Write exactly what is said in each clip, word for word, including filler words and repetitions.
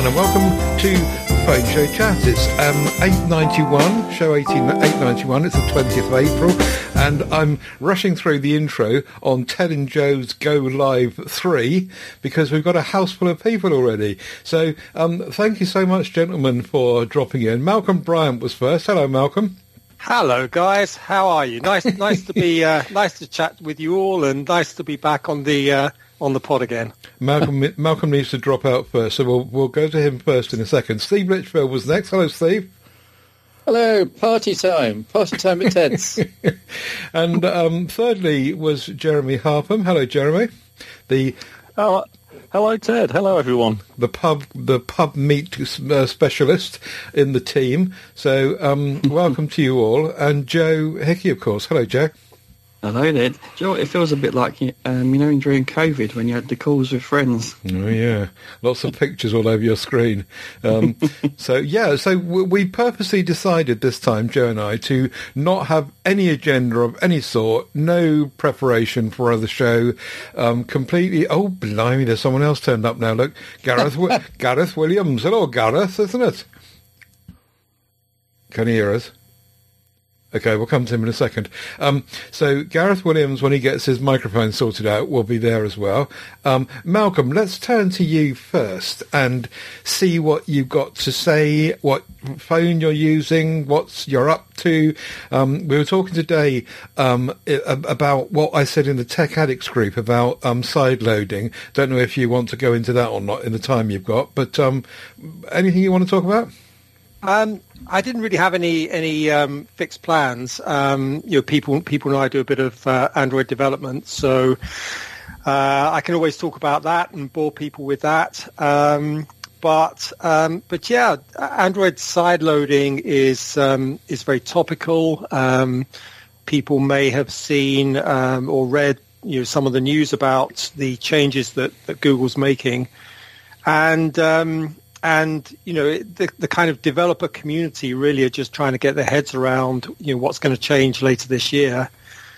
and welcome to Phone Show Chat. It's um, eight ninety-one, show eighteen, eight ninety-one. It's the twentieth of April, and I'm rushing through the intro on Ted and Joe's Go Live three because we've got a house full of people already. So um, thank you so much, gentlemen, for dropping in. Malcolm Bryant was first. Hello, Malcolm. Hello, guys. How are you? Nice, nice to be, uh, nice to chat with you all, and nice to be back on the uh, on the pod again. Malcolm, Malcolm needs to drop out first, so we'll we'll go to him first in a second. Steve Litchfield was next. Hello, Steve. Hello, party time, party time at Ted's. And um, thirdly was Jeremy Harpham. Hello, Jeremy. The oh, hello, Ted. Hello, everyone. The pub, the pub meat uh, specialist in the team. So, um, welcome to you all, and Joe Hickey, of course. Hello, Joe. Hello there. Do you know what, it feels a bit like, um, you know, during COVID when you had the calls with friends. Oh, yeah. Lots of pictures all over your screen. Um, so, yeah, so w- we purposely decided this time, Joe and I, to not have any agenda of any sort, no preparation for the show, um, completely... Oh, blimey, there's someone else turned up now. Look, Gareth w- Gareth Williams. Hello, Gareth, isn't it? Can you hear us? Okay, we'll come to him in a second. Um, so Gareth Williams, when he gets his microphone sorted out, will be there as well. Um, Malcolm, let's turn to you first and see what you've got to say, what phone you're using, what you're up to. Um, we were talking today um, about what I said in the Tech Addicts group about um, side loading. Don't know if you want to go into that or not in the time you've got, but um, anything you want to talk about? Um, I didn't really have any any um, fixed plans. Um, you know, people people and I do a bit of uh, Android development, so uh, I can always talk about that and bore people with that. Um, but um, but yeah, Android side loading is um, is very topical. Um, people may have seen um, or read you know some of the news about the changes that, that Google's making, and um, And, you know, the, the kind of developer community really are just trying to get their heads around, you know, what's going to change later this year.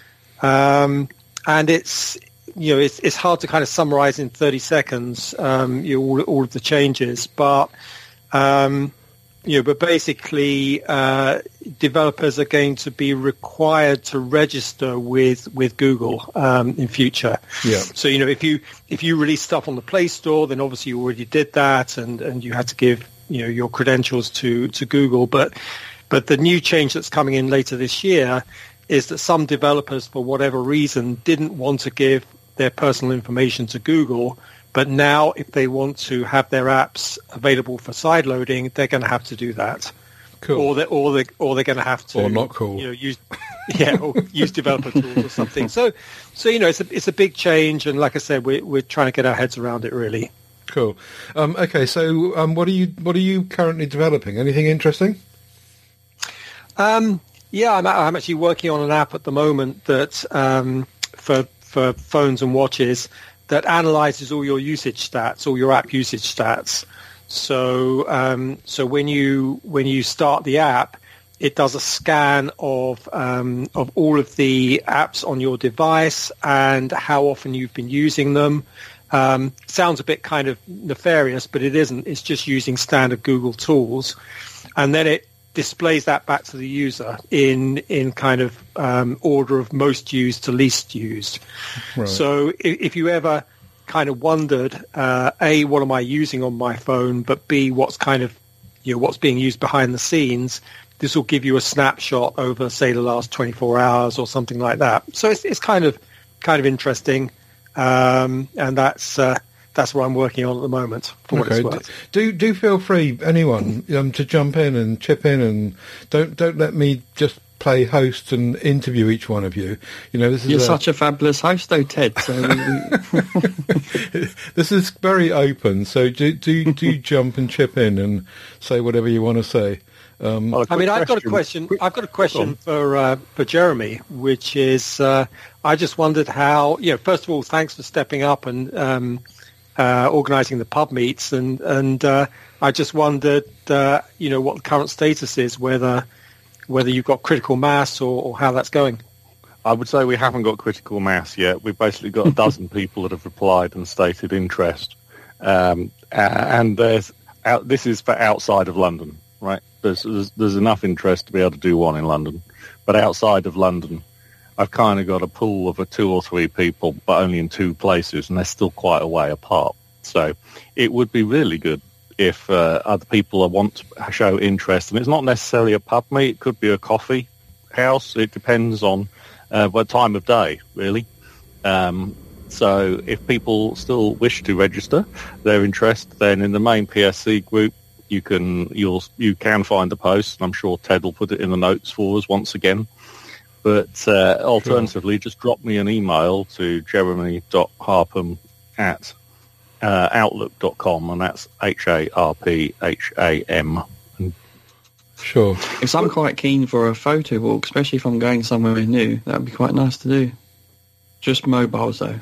Um, and it's, you know, it's, it's hard to kind of summarize in thirty seconds, um, you know, all, all of the changes. But, um, you know, but basically uh, developers are going to be required to register with, with Google um, in future. Yeah. So, you know, if you if you release stuff on the Play Store, then obviously you already did that, and, and you had to give, you know, your credentials to, to Google. But but the new change that's coming in later this year is that some developers, for whatever reason, didn't want to give their personal information to Google. But now, if they want to have their apps available for side loading, they're going to have to do that. Cool. Or they or they or they're going to have to, or not cool. You know, use yeah, or use developer tools or something. So, so you know, it's a it's a big change, and like I said, we're we're trying to get our heads around it really. Cool. Um, okay, so um, what are you what are you currently developing? Anything interesting? Um, yeah, I'm I'm actually working on an app at the moment that um, for for phones and watches that analyzes all your usage stats, all your app usage stats. So, um, so when you when you start the app, it does a scan of um, of all of the apps on your device and how often you've been using them. Um, sounds a bit kind of nefarious, but it isn't. It's just using standard Google tools, and then it displays that back to the user in in kind of um, order of most used to least used. Right. So if, if you ever kind of wondered, uh, A, what am I using on my phone, but B, what's kind of, you know, what's being used behind the scenes, this will give you a snapshot over, say, the last twenty-four hours or something like that. So it's it's kind of kind of interesting, um, and that's uh, that's what I'm working on at the moment. For okay. what it's worth. Do do feel free, anyone, um, to jump in and chip in, and don't don't let me just play host and interview each one of you. You know, this is You're a... such a fabulous host, though, Ted. So we... This is very open. So do do do jump and chip in and say whatever you want to say. Um, I mean, I've got a question. I've got a question for uh, for Jeremy, which is, uh, I just wondered how. You know, first of all, thanks for stepping up and um, uh, organising the pub meets, and and uh, I just wondered, uh, you know, what the current status is, whether whether you've got critical mass or, or how that's going. I would say we haven't got critical mass yet. We've basically got a dozen people that have replied and stated interest, um, and there's out, this is for outside of London, right? There's, there's there's enough interest to be able to do one in London, but outside of London, I've kind of got a pool of a two or three people, but only in two places, and they're still quite a way apart. So it would be really good if uh, other people want to show interest, and it's not necessarily a pub meet; it could be a coffee house. It depends on uh, what time of day, really. Um, so if people still wish to register their interest, then in the main P S C group, you can you'll you can find the post, and I'm sure Ted will put it in the notes for us once again. But uh, alternatively, sure. just drop me an email to jeremy dot harpham at uh, outlook dot com, and that's H A R P H A M. Sure. Because I'm quite keen for a photo walk, especially if I'm going somewhere new. That would be quite nice to do. Just mobiles, though.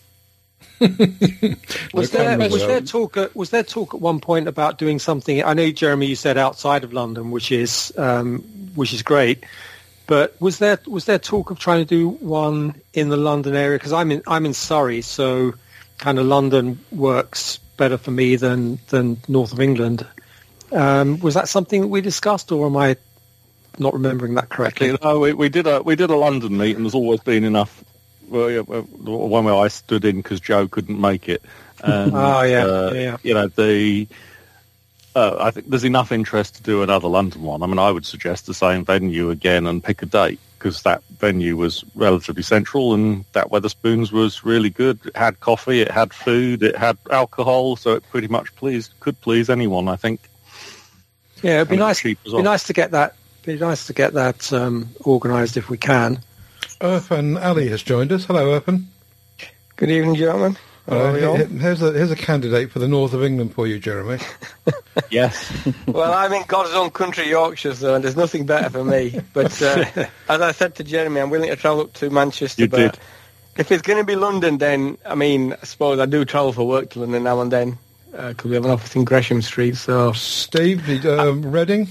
was there was there talk at, was there talk at one point about doing something? I know, Jeremy, you said outside of London, which is um, which is great. But was there was there talk of trying to do one in the London area? Because I'm in I'm in Surrey, so kind of London works better for me than than north of England. Um, was that something that we discussed, or am I not remembering that correctly? No, we, we did a we did a London meet, and there's always been enough. Well, yeah, the one where I stood in because Joe couldn't make it. And, oh yeah, uh, yeah, yeah. You know the. Uh, I think there's enough interest to do another London one. I mean, I would suggest the same venue again and pick a date, because that venue was relatively central, and that Wetherspoons was really good. It had coffee, it had food, it had alcohol, so it pretty much pleased could please anyone, I think. Yeah, it'd be and nice. Well. Be nice to get that. Be nice to get that um, organised if we can. Irfan Ali has joined us. Hello, Irfan. Good evening, gentlemen. Uh, here's a here's a candidate for the north of England for you, Jeremy. Yes. Well, I'm in God's own country, Yorkshire, so and there's nothing better for me. But uh, as I said to Jeremy, I'm willing to travel up to Manchester. You but did. If it's going to be London, then I mean, I suppose I do travel for work to London now and then, because uh, we have an office in Gresham Street. So, Steve, um, Reading.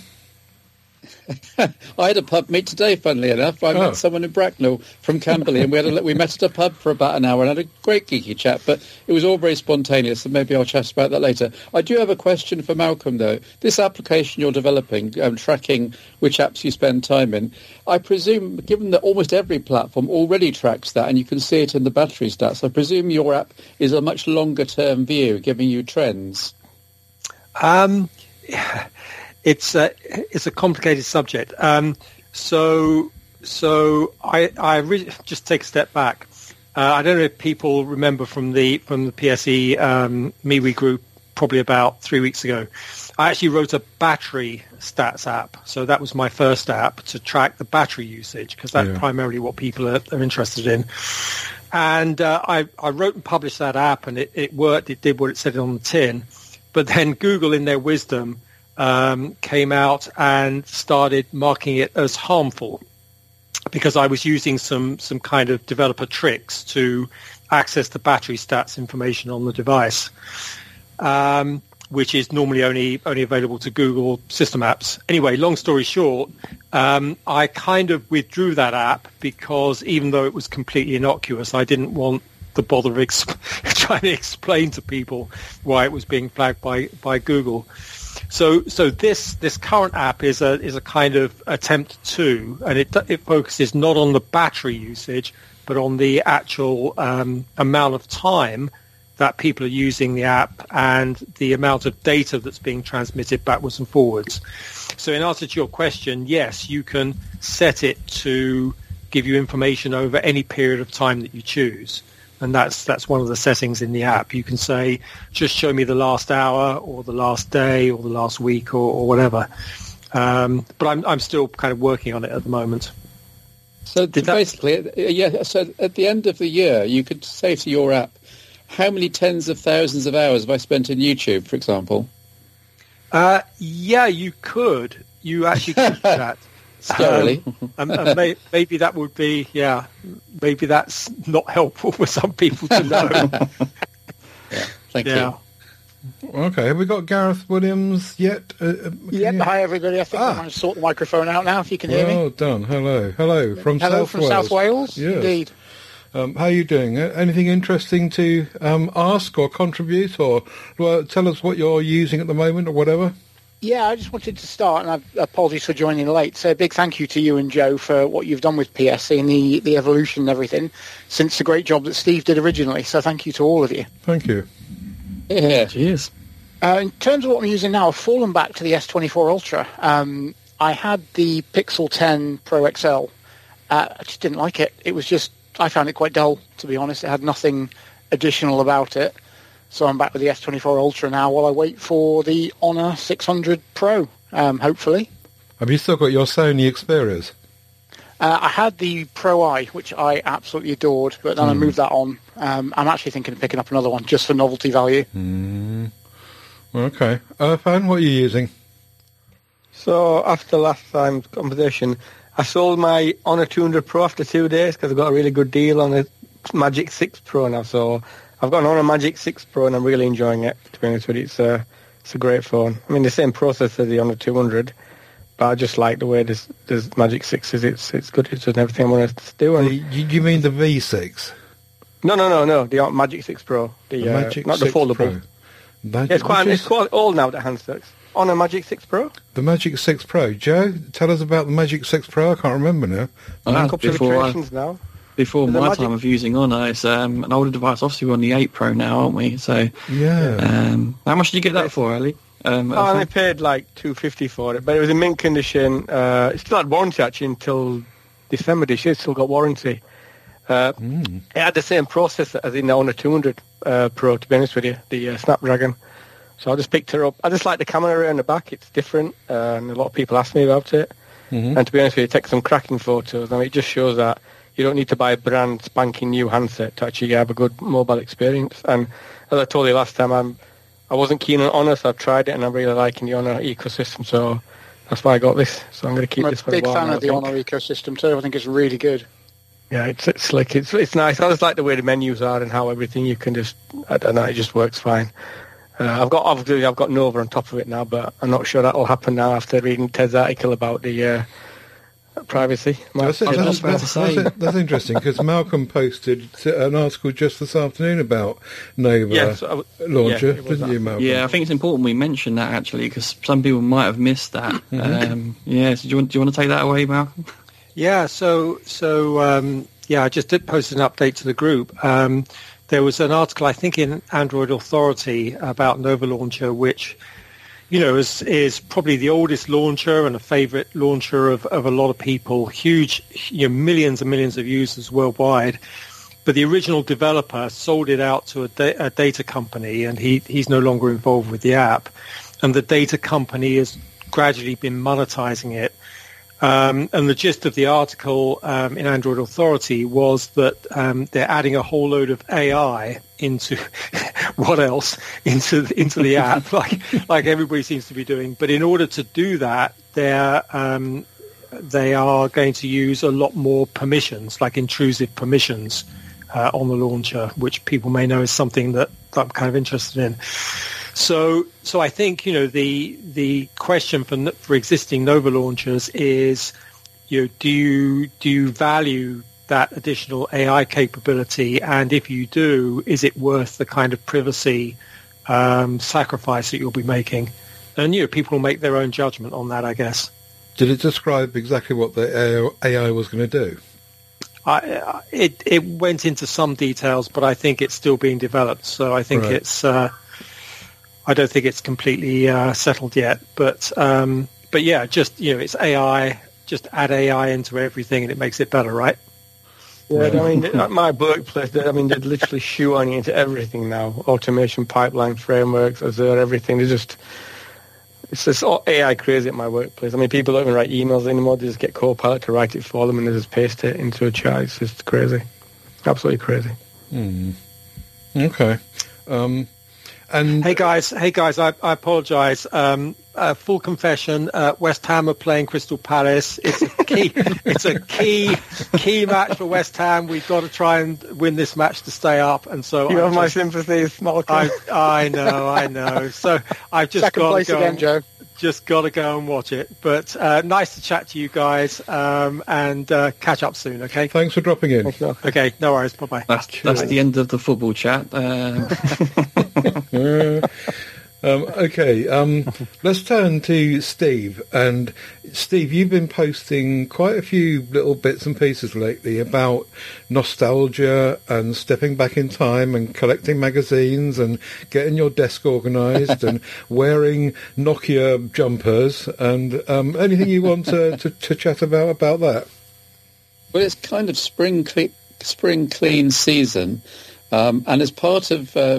I had a pub meet today, funnily enough. I oh. met someone in Bracknell from Camberley, and we had a, we met at a pub for about an hour and had a great geeky chat, but it was all very spontaneous, and maybe I'll chat about that later. I do have a question for Malcolm, though. This application you're developing, um, tracking which apps you spend time in, I presume, given that almost every platform already tracks that, and you can see it in the battery stats, I presume your app is a much longer-term view, giving you trends. Um... Yeah. It's a, it's a complicated subject. Um, so so I I really just take a step back. Uh, I don't know if people remember from the from the P S E um, MeWe group probably about three weeks ago. I actually wrote a battery stats app. So that was my first app to track the battery usage, because that's yeah. primarily what people are, are interested in. And uh, I I wrote and published that app, and it, it worked. It did what it said on the tin. But then Google, in their wisdom, Um, came out and started marking it as harmful, because I was using some some kind of developer tricks to access the battery stats information on the device, um, which is normally only only available to Google system apps. Anyway, long story short, um, I kind of withdrew that app because even though it was completely innocuous, I didn't want the bother of exp- trying to explain to people why it was being flagged by, by Google. So, so this this current app is a is a kind of attempt to, and it it focuses not on the battery usage, but on the actual um, amount of time that people are using the app and the amount of data that's being transmitted backwards and forwards. So, in answer to your question, yes, you can set it to give you information over any period of time that you choose. And that's that's one of the settings in the app. You can say, just show me the last hour or the last day or the last week or, or whatever. Um, but I'm I'm still kind of working on it at the moment. So Did basically, that... yeah. So at the end of the year, you could say to your app, how many tens of thousands of hours have I spent in YouTube, for example? Uh, yeah, you could. You actually could do that. Scarily. Um, and, and may, maybe that would be, yeah, maybe that's not helpful for some people to know. yeah, thank yeah. you. Okay, have we got Gareth Williams yet? Uh, yep, you... hi everybody. I think ah. I might sort the microphone out now, if you can hear well me. Well done, hello. Hello, from hello South from Wales. South Wales, yes. indeed. Um, how are you doing? Uh, Anything interesting to um, ask or contribute, or well, tell us what you're using at the moment or whatever? Yeah, I just wanted to start, and I've, apologies for joining late. So a big thank you to you and Joe for what you've done with P S C and the, the evolution and everything since the great job that Steve did originally. So thank you to all of you. Thank you. Yeah. Cheers. Uh, in terms of what I'm using now, I've fallen back to the S twenty-four Ultra. Um, I had the Pixel ten Pro X L. Uh, I just didn't like it. It was just, I found it quite dull, to be honest. It had nothing additional about it. So I'm back with the S twenty-four Ultra now while I wait for the Honor six hundred Pro, um, hopefully. Have you still got your Sony Xperias? Uh, I had the Pro I, which I absolutely adored, but then mm. I moved that on. Um, I'm actually thinking of picking up another one just for novelty value. Mm. Okay. Irfan, what are you using? So after last time's conversation, I sold my Honor two hundred Pro after two days because I got a really good deal on the Magic six Pro now. So I've got an Honor Magic six Pro and I'm really enjoying it, to be honest with you. It's a, it's a great phone. I mean, the same processor as the Honor two hundred, but I just like the way this, this Magic six is. It's it's good. It's doing everything I want to do. And you, you mean the V six? No, no, no, no. The Magic six Pro. The, the uh, Magic not the six foldable. Pro. Magic, yeah, it's quite, is, it's quite old now, the handsets. Honor Magic six Pro? The Magic six Pro. Joe, tell us about the Magic six Pro. I can't remember now. A couple of iterations now. Before There's my time of using Honor, it's um, an older device. Obviously, we're on the eight Pro now, aren't we? So, yeah. Um, how much did you get that for, Ali? Um, oh, I only paid like two fifty for it, but it was in mint condition. Uh, it still had warranty actually until December this year. It still got warranty. Uh, mm. It had the same processor as in the Honor two hundred uh, Pro, to be honest with you, the uh, Snapdragon. So I just picked her up. I just like the camera around the back. It's different, uh, and a lot of people ask me about it. Mm-hmm. And to be honest with you, it takes some cracking photos. I mean, it just shows that you don't need to buy a brand spanking new handset to actually have a good mobile experience. And as I told you last time, I'm, I wasn't keen on Honor, so I've tried it, and I'm really liking the Honor ecosystem. So that's why I got this. So I'm going to keep I'm this a for big a while. fan now, of the Honor ecosystem too. I think it's really good. Yeah, it's, it's slick. It's it's nice. I just like the way the menus are and how everything you can just. I don't know. It just works fine. Uh, I've got obviously I've got Nova on top of it now, but I'm not sure that will happen now after reading Ted's article about the uh, privacy. That's, My, that's, that's, that's, that's interesting because Malcolm posted an article just this afternoon about Nova yes, I, launcher, yeah, didn't that. you, Malcolm? Yeah, I think it's important we mention that actually because some people might have missed that. Mm-hmm. Um, yeah, so do you want do you want to take that away, Malcolm? Yeah, so so um, yeah, I just did post an update to the group. Um, there was an article, I think, in Android Authority about Nova Launcher, which, you know, is is probably the oldest launcher and a favorite launcher of, of a lot of people. Huge, you know, millions and millions of users worldwide. But the original developer sold it out to a, da- a data company, and he he's no longer involved with the app. And the data company has gradually been monetizing it. Um, and the gist of the article um, in Android Authority was that um, they're adding a whole load of A I into what else into into the app, like like everybody seems to be doing. But in order to do that, they're um, they are going to use a lot more permissions, like intrusive permissions, uh, on the launcher, which people may know is something that, that I'm kind of interested in. So, so I think, you know, the the question for for existing Nova launchers is, you know, do you do you value that additional A I capability, and if you do, is it worth the kind of privacy um, sacrifice that you'll be making? And you know, people will make their own judgment on that, I guess. Did it describe exactly what the A I was going to do? I, it it went into some details, but I think it's still being developed. So I think right. it's. Uh, I don't think it's completely uh, settled yet, but um, but yeah, just you know, it's A I. Just add A I into everything, and it makes it better, right? Yeah, I mean, at my workplace, I mean, they're literally shoehorning into everything now: automation, pipeline, frameworks, Azure, everything. They just it's just all A I crazy at my workplace. I mean, people don't even write emails anymore; they just get Copilot to write it for them, and they just paste it into a chat. It's just crazy, absolutely crazy. Mm. Okay. Um, And hey guys, hey guys, I, I apologise. Um, uh, full confession: uh, West Ham are playing Crystal Palace. It's a key, it's a key, key match for West Ham. We've got to try and win this match to stay up. And so you I'm have my just, sympathies, Malcolm. I, I know, I know. So I've just second got place to go again, Joe. just got to go and watch it. But uh, nice to chat to you guys, um, and uh, catch up soon, okay? Thanks for dropping in. Okay, no worries. Bye-bye. That's, that's the end of the football chat. Uh... Um, okay, um, let's turn to Steve. And Steve, you've been posting quite a few little bits and pieces lately about nostalgia and stepping back in time and collecting magazines and getting your desk organised and wearing Nokia jumpers and um, anything you want to, to, to chat about about that. Well, it's kind of spring cle- spring clean season, um, and as part of uh,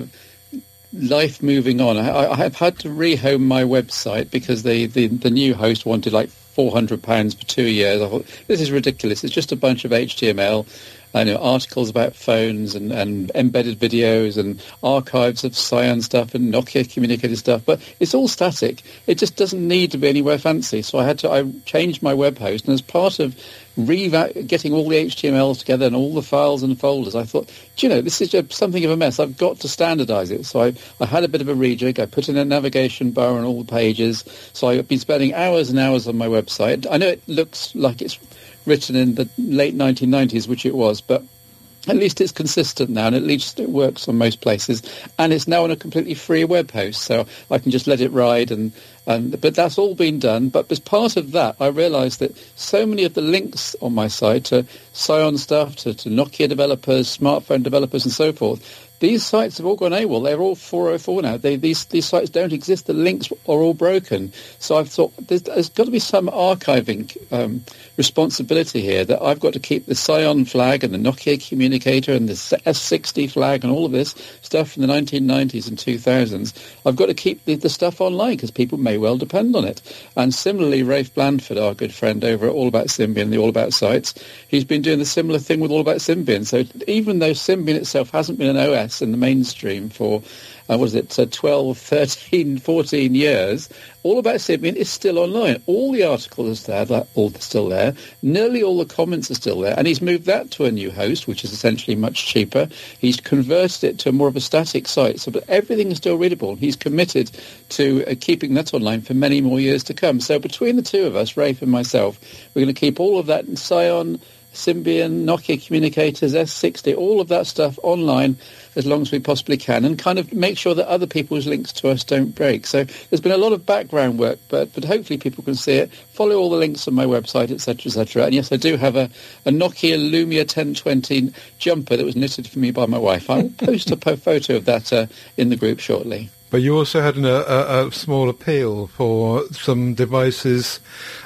life moving on, I, I have had to rehome my website because the, the, the new host wanted like four hundred pounds for two years. I thought, this is ridiculous. It's just a bunch of H T M L, I know, articles about phones and, and embedded videos and archives of Psion stuff and Nokia communicator stuff, but it's all static. It just doesn't need to be anywhere fancy. So I had to, I changed my web host, and as part of Reva- getting all the H T M L together and all the files and folders, I thought, do you know, this is just something of a mess. I've got to standardize it. So I, I had a bit of a rejig. I put in a navigation bar on all the pages. So I've been spending hours and hours on my website. I know it looks like it's written in the late nineteen nineties, which it was, but at least it's consistent now, and at least it works on most places. And it's now on a completely free web host, so I can just let it ride. And, and but that's all been done. But as part of that, I realised that so many of the links on my site to Psion stuff, to, to Nokia developers, smartphone developers, and so forth, these sites have all gone AWOL. They're all four oh four now. They, these these sites don't exist. The links are all broken. So I've thought there's, there's got to be some archiving um, responsibility here, that I've got to keep the Psion flag and the Nokia communicator and the S sixty flag and all of this stuff from the nineteen nineties and two thousands. I've got to keep the, the stuff online because people may well depend on it. And similarly, Rafe Blandford, our good friend over at All About Symbian, the All About sites, he's been doing the similar thing with All About Symbian. So even though Symbian itself hasn't been an O S in the mainstream for, uh, what is it, uh, twelve, thirteen, fourteen years, All About Symbian is still online. All the articles are there, all still there. Nearly all the comments are still there. And he's moved that to a new host, which is essentially much cheaper. He's converted it to more of a static site, so but everything is still readable. He's committed to uh, keeping that online for many more years to come. So between the two of us, Rafe and myself, we're going to keep all of that in Psion, Symbian, Nokia communicators, S sixty, all of that stuff online as long as we possibly can, and kind of make sure that other people's links to us don't break. So there's been a lot of background work, but but hopefully people can see it. Follow all the links on my website, et cetera, et cetera. And yes, I do have a, a Nokia Lumia ten twenty jumper that was knitted for me by my wife. I'll post a po- photo of that uh, in the group shortly. But you also had an, a, a small appeal for some devices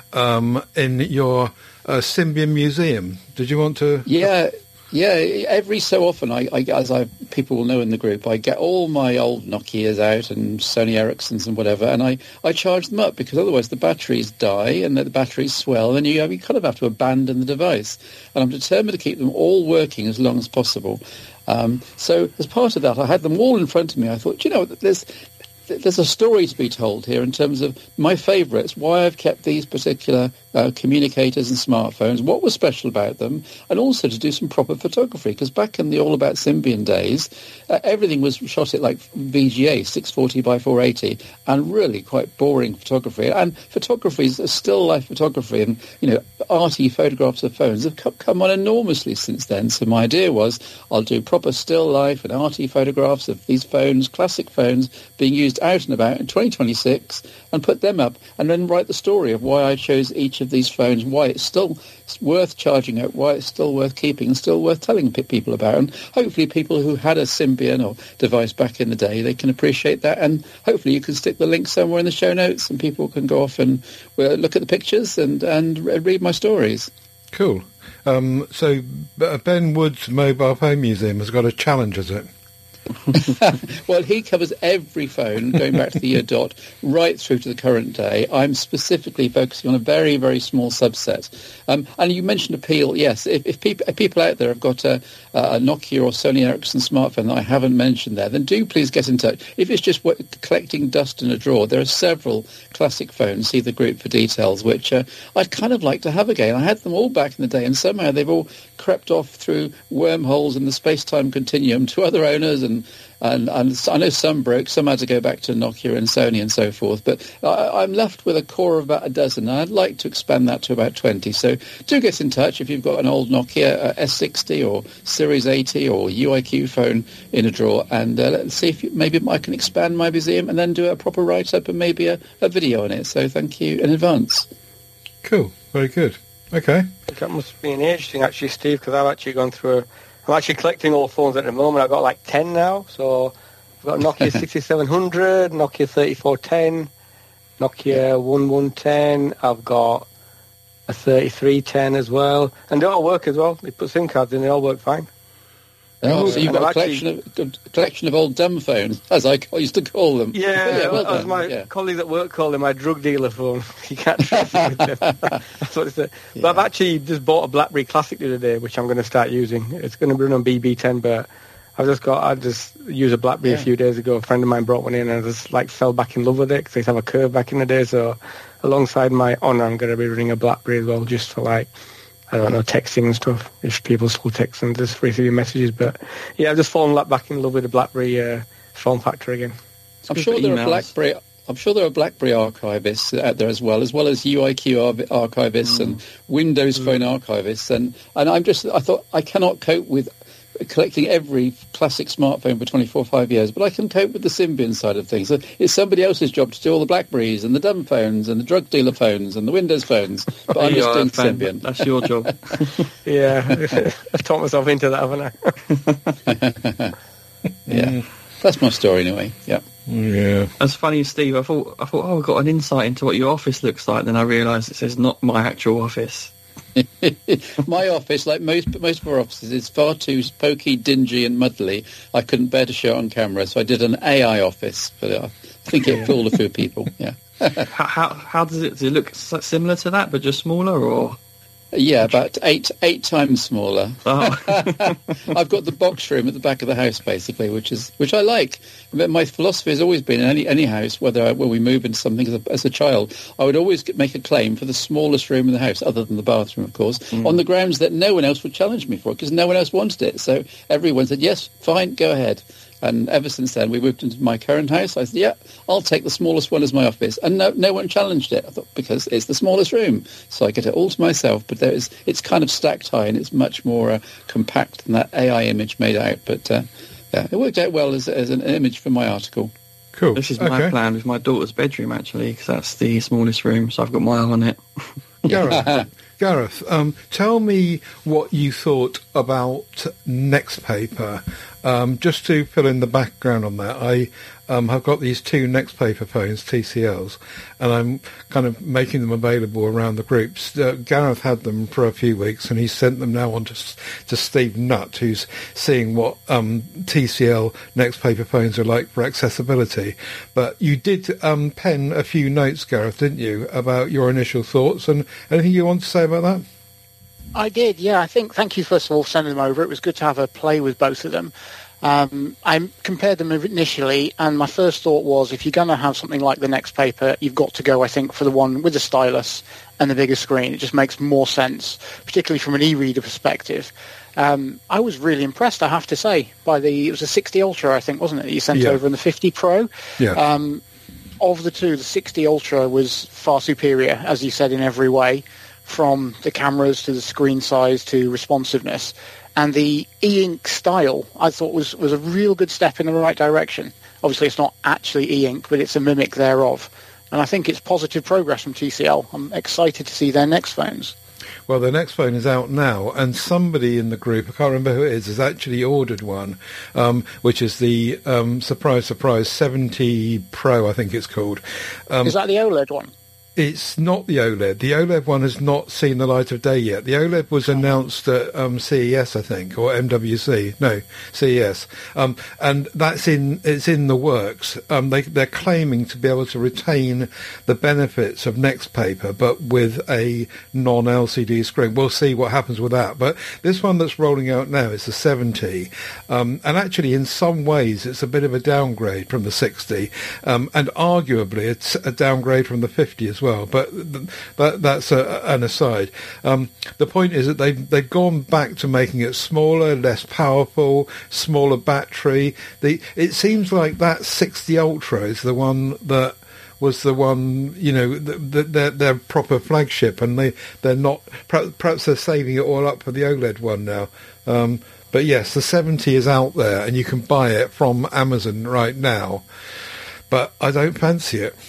um, in your uh, Symbian museum. Did you want to? Yeah. Yeah, every so often, I, I, as I people will know in the group, I get all my old Nokias out and Sony Ericssons and whatever, and I, I charge them up because otherwise the batteries die and the batteries swell, and you, you kind of have to abandon the device. And I'm determined to keep them all working as long as possible. Um, so as part of that, I had them all in front of me. I thought, you know, there's there's a story to be told here in terms of my favourites, why I've kept these particular uh, communicators and smartphones, what was special about them, and also to do some proper photography, because back in the All About Symbian days, uh, everything was shot at like V G A, six forty by four eighty, and really quite boring photography. And photography is still life photography, and, you know, arty photographs of phones have come on enormously since then. So my idea was I'll do proper still life and arty photographs of these phones, classic phones, being used out and about in twenty twenty-six, and put them up, and then write the story of why I chose each of these phones, why it's still worth charging out, why it's still worth keeping, and still worth telling people about. And hopefully people who had a Symbian or device back in the day, they can appreciate that, and hopefully you can stick the link somewhere in the show notes and people can go off and uh, look at the pictures and, and read my stories. Cool. Um, so Ben Wood's Mobile Phone Museum has got a challenge, has it? Well, he covers every phone going back to the year dot right through to the current day. I'm specifically focusing on a very, very small subset. Um, and you mentioned appeal. Yes, if, if, people, if people out there have got a, a Nokia or Sony Ericsson smartphone that I haven't mentioned there, then do please get in touch. If it's just what, collecting dust in a drawer, there are several classic phones, see the group for details, which uh, I'd kind of like to have again. I had them all back in the day, and somehow they've all crept off through wormholes in the space-time continuum to other owners, and and, and, and I know some broke, some had to go back to Nokia and Sony and so forth, but I, I'm left with a core of about a dozen, and I'd like to expand that to about twenty. So do get in touch if you've got an old Nokia uh, S sixty or Series eighty or U I Q phone in a drawer, and uh, let's see if you, maybe I can expand my museum and then do a proper write-up and maybe a, a video on it. So thank you in advance. Cool. Very good. Okay. That must be an age thing, actually, Steve, because I've actually gone through... A, I'm actually collecting all phones at the moment. I've got like ten now. So I've got Nokia sixty-seven hundred, Nokia thirty-four ten, Nokia eleven ten. I've got a thirty-three ten as well. And they all work as well. They put SIM cards in, they all work fine. Oh, so you've And got a I've collection, of, a collection of old dumb phones, as I used to call them. Yeah, yeah well as done. my yeah. colleagues at work call them my drug dealer phone. You can't trust it with them. That's what it's. Yeah. But I've actually just bought a BlackBerry Classic the other day, which I'm going to start using. It's going to run on B B ten, but I've just got. I just used a BlackBerry Yeah. a few days ago. A friend of mine brought one in, and I just like fell back in love with it because I used to have a Curve back in the day. So alongside my Honor, I'm going to be running a BlackBerry as well, just for like. I don't know, texting and stuff, if people still text and just receiving messages. But, yeah, I've just fallen back in love with the BlackBerry uh, form factor again. I'm good sure for there are emails. BlackBerry. I'm sure there are BlackBerry archivists out there as well, as well as U I Q ar- archivists mm. and Windows mm. Phone archivists. And, and I'm just, I thought I cannot cope with collecting every classic smartphone for twenty-four, five years, but I can cope with the Symbian side of things. So it's somebody else's job to do all the BlackBerries and the dumb phones and the drug dealer phones and the Windows phones. But I'm just doing fan. Symbian. That's your job. Yeah, I've taught myself into that, haven't I? Yeah, mm. That's my story anyway. Yeah. Yeah. That's funny, Steve. I thought, I thought, oh, we've got an insight into what your office looks like. Then I realised it says not my actual office. My office, like most most of our offices, is far too pokey, dingy and muddly. I couldn't bear to show it on camera, so I did an A I office, but I think it fooled a few people, yeah. how, how how does it, does it look similar to that, but just smaller, or...? Yeah, about eight eight times smaller. Oh. I've got the box room at the back of the house, basically, which is which I like. But my philosophy has always been in any any house, whether I, when we move into something as a, as a child, I would always get, make a claim for the smallest room in the house, other than the bathroom, of course, mm. on the grounds that no one else would challenge me for it, because no one else wanted it. So everyone said, yes, fine, go ahead. And ever since then, we moved into my current house. I said, yeah, I'll take the smallest one as my office. And no, no one challenged it. I thought, because it's the smallest room. So I get it all to myself. But there is, it's kind of stacked high, and it's much more uh, compact than that A I image made out. But uh, yeah, it worked out well as, as an image for my article. Cool. This is okay. my plan with my daughter's bedroom, actually, because that's the smallest room. So I've got my eye on it. Gareth, Gareth um, tell me what you thought about Next Paper. Um, just to fill in the background on that, I um, have got these two Next Paper phones, T C Ls, and I'm kind of making them available around the groups. Uh, Gareth had them for a few weeks, and he sent them now on to, to Steve Nutt, who's seeing what um, T C L Next Paper phones are like for accessibility. But you did um, pen a few notes, Gareth, didn't you, about your initial thoughts, and anything you want to say about that? I did, yeah. I think, thank you, first of all, for sending them over. It was good to have a play with both of them. Um, I compared them initially, and my first thought was, if you're going to have something like the Next Paper, you've got to go, I think, for the one with the stylus and the bigger screen. It just makes more sense, particularly from an e-reader perspective. Um, I was really impressed, I have to say, by the, it was a sixty Ultra, I think, wasn't it, that you sent yeah. over, and the fifty Pro. Yeah. Um, of the two, the sixty Ultra was far superior, as you said, in every way, from the cameras to the screen size to responsiveness. And the e-ink style, I thought, was, was a real good step in the right direction. Obviously, it's not actually e-ink, but it's a mimic thereof. And I think it's positive progress from T C L. I'm excited to see their next phones. Well, the next phone is out now, and somebody in the group, I can't remember who it is, has actually ordered one, um, which is the, um, surprise, surprise, seventy Pro, I think it's called. Um, is that the OLED one? It's not the OLED. The OLED one has not seen the light of day yet. The OLED was announced at um, C E S, I think, or M W C. No, C E S. Um, and that's in, it's in the works. Um, they, they're claiming to be able to retain the benefits of Next Paper, but with a non-L C D screen. We'll see what happens with that. But this one that's rolling out now is the seventy. Um, and actually, in some ways, it's a bit of a downgrade from the sixty. Um, and arguably, it's a downgrade from the fifty as well. well. But th- that, that's a, an aside. Um, the point is that they've, they've gone back to making it smaller, less powerful, smaller battery. The, it seems like that sixty Ultra is the one that was the one, you know, the, the, their, their proper flagship, and they, they're not, perhaps, perhaps they're saving it all up for the OLED one now. Um, but yes, the seventy is out there, and you can buy it from Amazon right now. But I don't fancy it.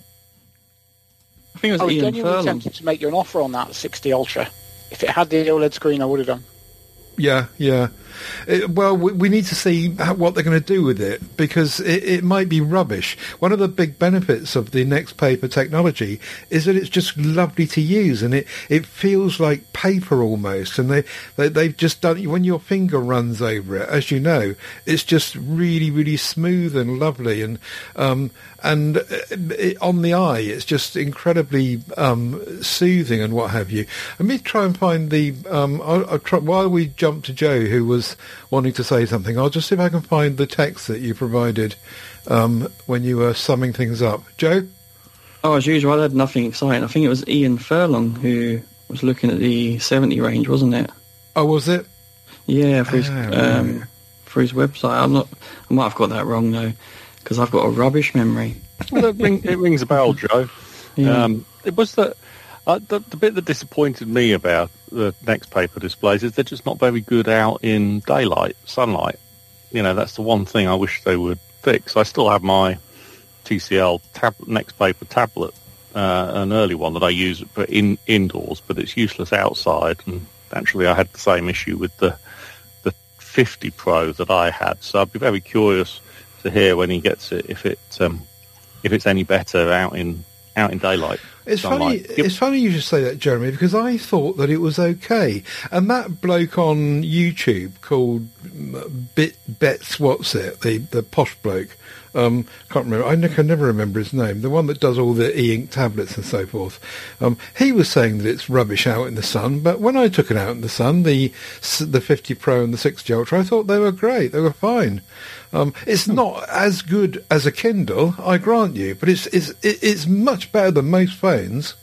I think it was, I was Ian genuinely Furlong. tempted to make you an offer on that sixty Ultra. If it had the OLED screen, I would have done. Yeah, yeah. It, well, we, we need to see how, what they're going to do with it, because it, it might be rubbish. One of the big benefits of the Next Paper technology is that it's just lovely to use, and it, it feels like paper almost. And they, they they've just done, when your finger runs over it, as you know, it's just really really smooth and lovely, and um and it, on the eye, it's just incredibly um soothing and what have you. Let me try and find the um. I'll, I'll try, while we jump to Joe, who was wanting to say something, I'll just see if I can find the text that you provided um, when you were summing things up. Joe? Oh, as usual, I had nothing exciting. I think it was Ian Furlong who was looking at the seventy range, wasn't it? Oh, was it? Yeah, for his, Ah, um, right. for his website. I'm not. I might have got that wrong though, because I've got a rubbish memory. Well, it, ring, it rings a bell, Joe. Yeah. Um, it was the, uh, the the bit that disappointed me about the Next Paper displays is they're just not very good out in daylight, sunlight. You know, that's the one thing I wish they would fix. I still have my T C L tab, Next Paper tablet, uh, an early one that I use for in indoors, but it's useless outside. And actually, I had the same issue with the the fifty Pro that I had. So I'd be very curious to hear when he gets it if it um, if it's any better out in out in daylight. It's sunlight. funny. It's funny you should say that, Jeremy, because I thought that it was okay. And that bloke on YouTube called Bit Bets, what's it? The the posh bloke. Um, can't remember. I can never remember his name. The one that does all the e-ink tablets and so forth. Um, he was saying that it's rubbish out in the sun. But when I took it out in the sun, the the fifty Pro and the sixty Ultra, I thought they were great. They were fine. Um, it's not as good as a Kindle, I grant you, but it's it's it's much better than most phones.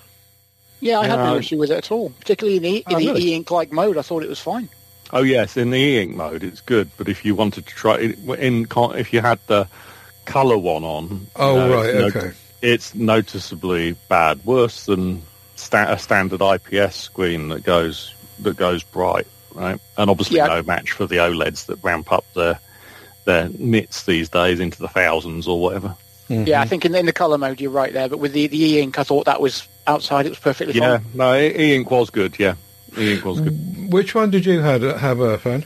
Yeah, I had no Yeah. issue with it at all, particularly in the, in Oh, the really? e-ink like mode. I thought it was fine. Oh yes, in the e-ink mode it's good, but if you wanted to try it in, con- if you had the colour one on, Oh, you know, right, it's okay. it's noticeably bad, worse than sta- a standard I P S screen that goes that goes bright, right? And obviously Yeah. no match for the OLEDs that ramp up their their nits these days into the thousands or whatever. Yeah, I think in the, in the colour mode you're right there, but with the, the e-ink, I thought that was outside. It was perfectly Yeah, fine. no, e- e-ink was good. Yeah, e-ink was good. Which one did you have, have Irfan?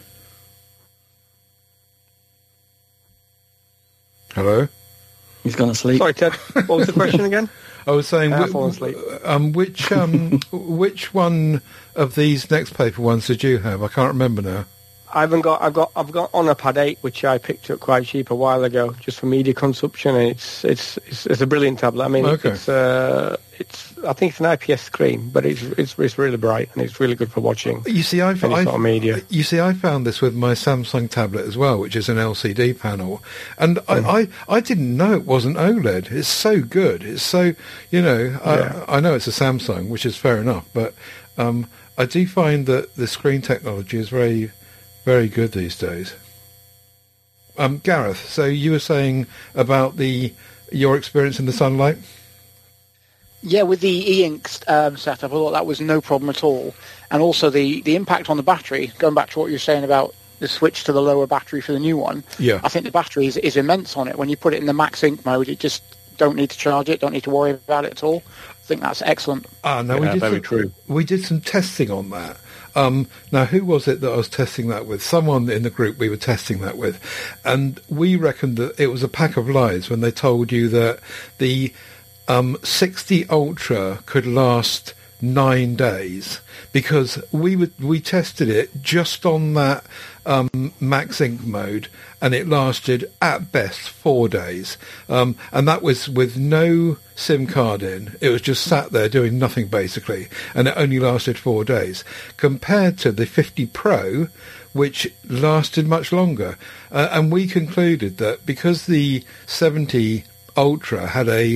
Hello? He's gone to sleep. Sorry, Ted. What was the question again? I was saying, Uh, whi- fallen asleep. um, which um, which one of these Next Paper ones did you have? I can't remember now. I haven't got. I've got. I've got on a Pad eight, which I picked up quite cheap a while ago, just for media consumption, and it's it's it's, it's a brilliant tablet. I mean, Okay. it's uh, it's. I think it's an I P S screen, but it's it's it's really bright and it's really good for watching You see, I, any I, sort of media. you see, I found this with my Samsung tablet as well, which is an L C D panel, and I, I, I didn't know it wasn't OLED. It's so good. It's so, you know, Yeah. I, I know it's a Samsung, which is fair enough, but um, I do find that the screen technology is very, very good these days. Um, Gareth, so you were saying about the your experience in the sunlight? Yeah, with the e-ink um, setup, I thought that was no problem at all. And also the, the impact on the battery, going back to what you were saying about the switch to the lower battery for the new one, Yeah. I think the battery is, is immense on it. When you put it in the max ink mode, it just don't need to charge it, don't need to worry about it at all. I think that's excellent. Ah, no, we Yeah, did very some, true. We did some testing on that. Um, now, who was it that I was testing that with? Someone in the group we were testing that with, and we reckoned that it was a pack of lies when they told you that the um, sixty Ultra could last nine days because we would we tested it just on that um, max ink mode, and it lasted at best four days, um, and that was with no SIM card in. It was just sat there doing nothing basically, and it only lasted four days compared to the fifty Pro, which lasted much longer. Uh, and we concluded that because the seventy Ultra had a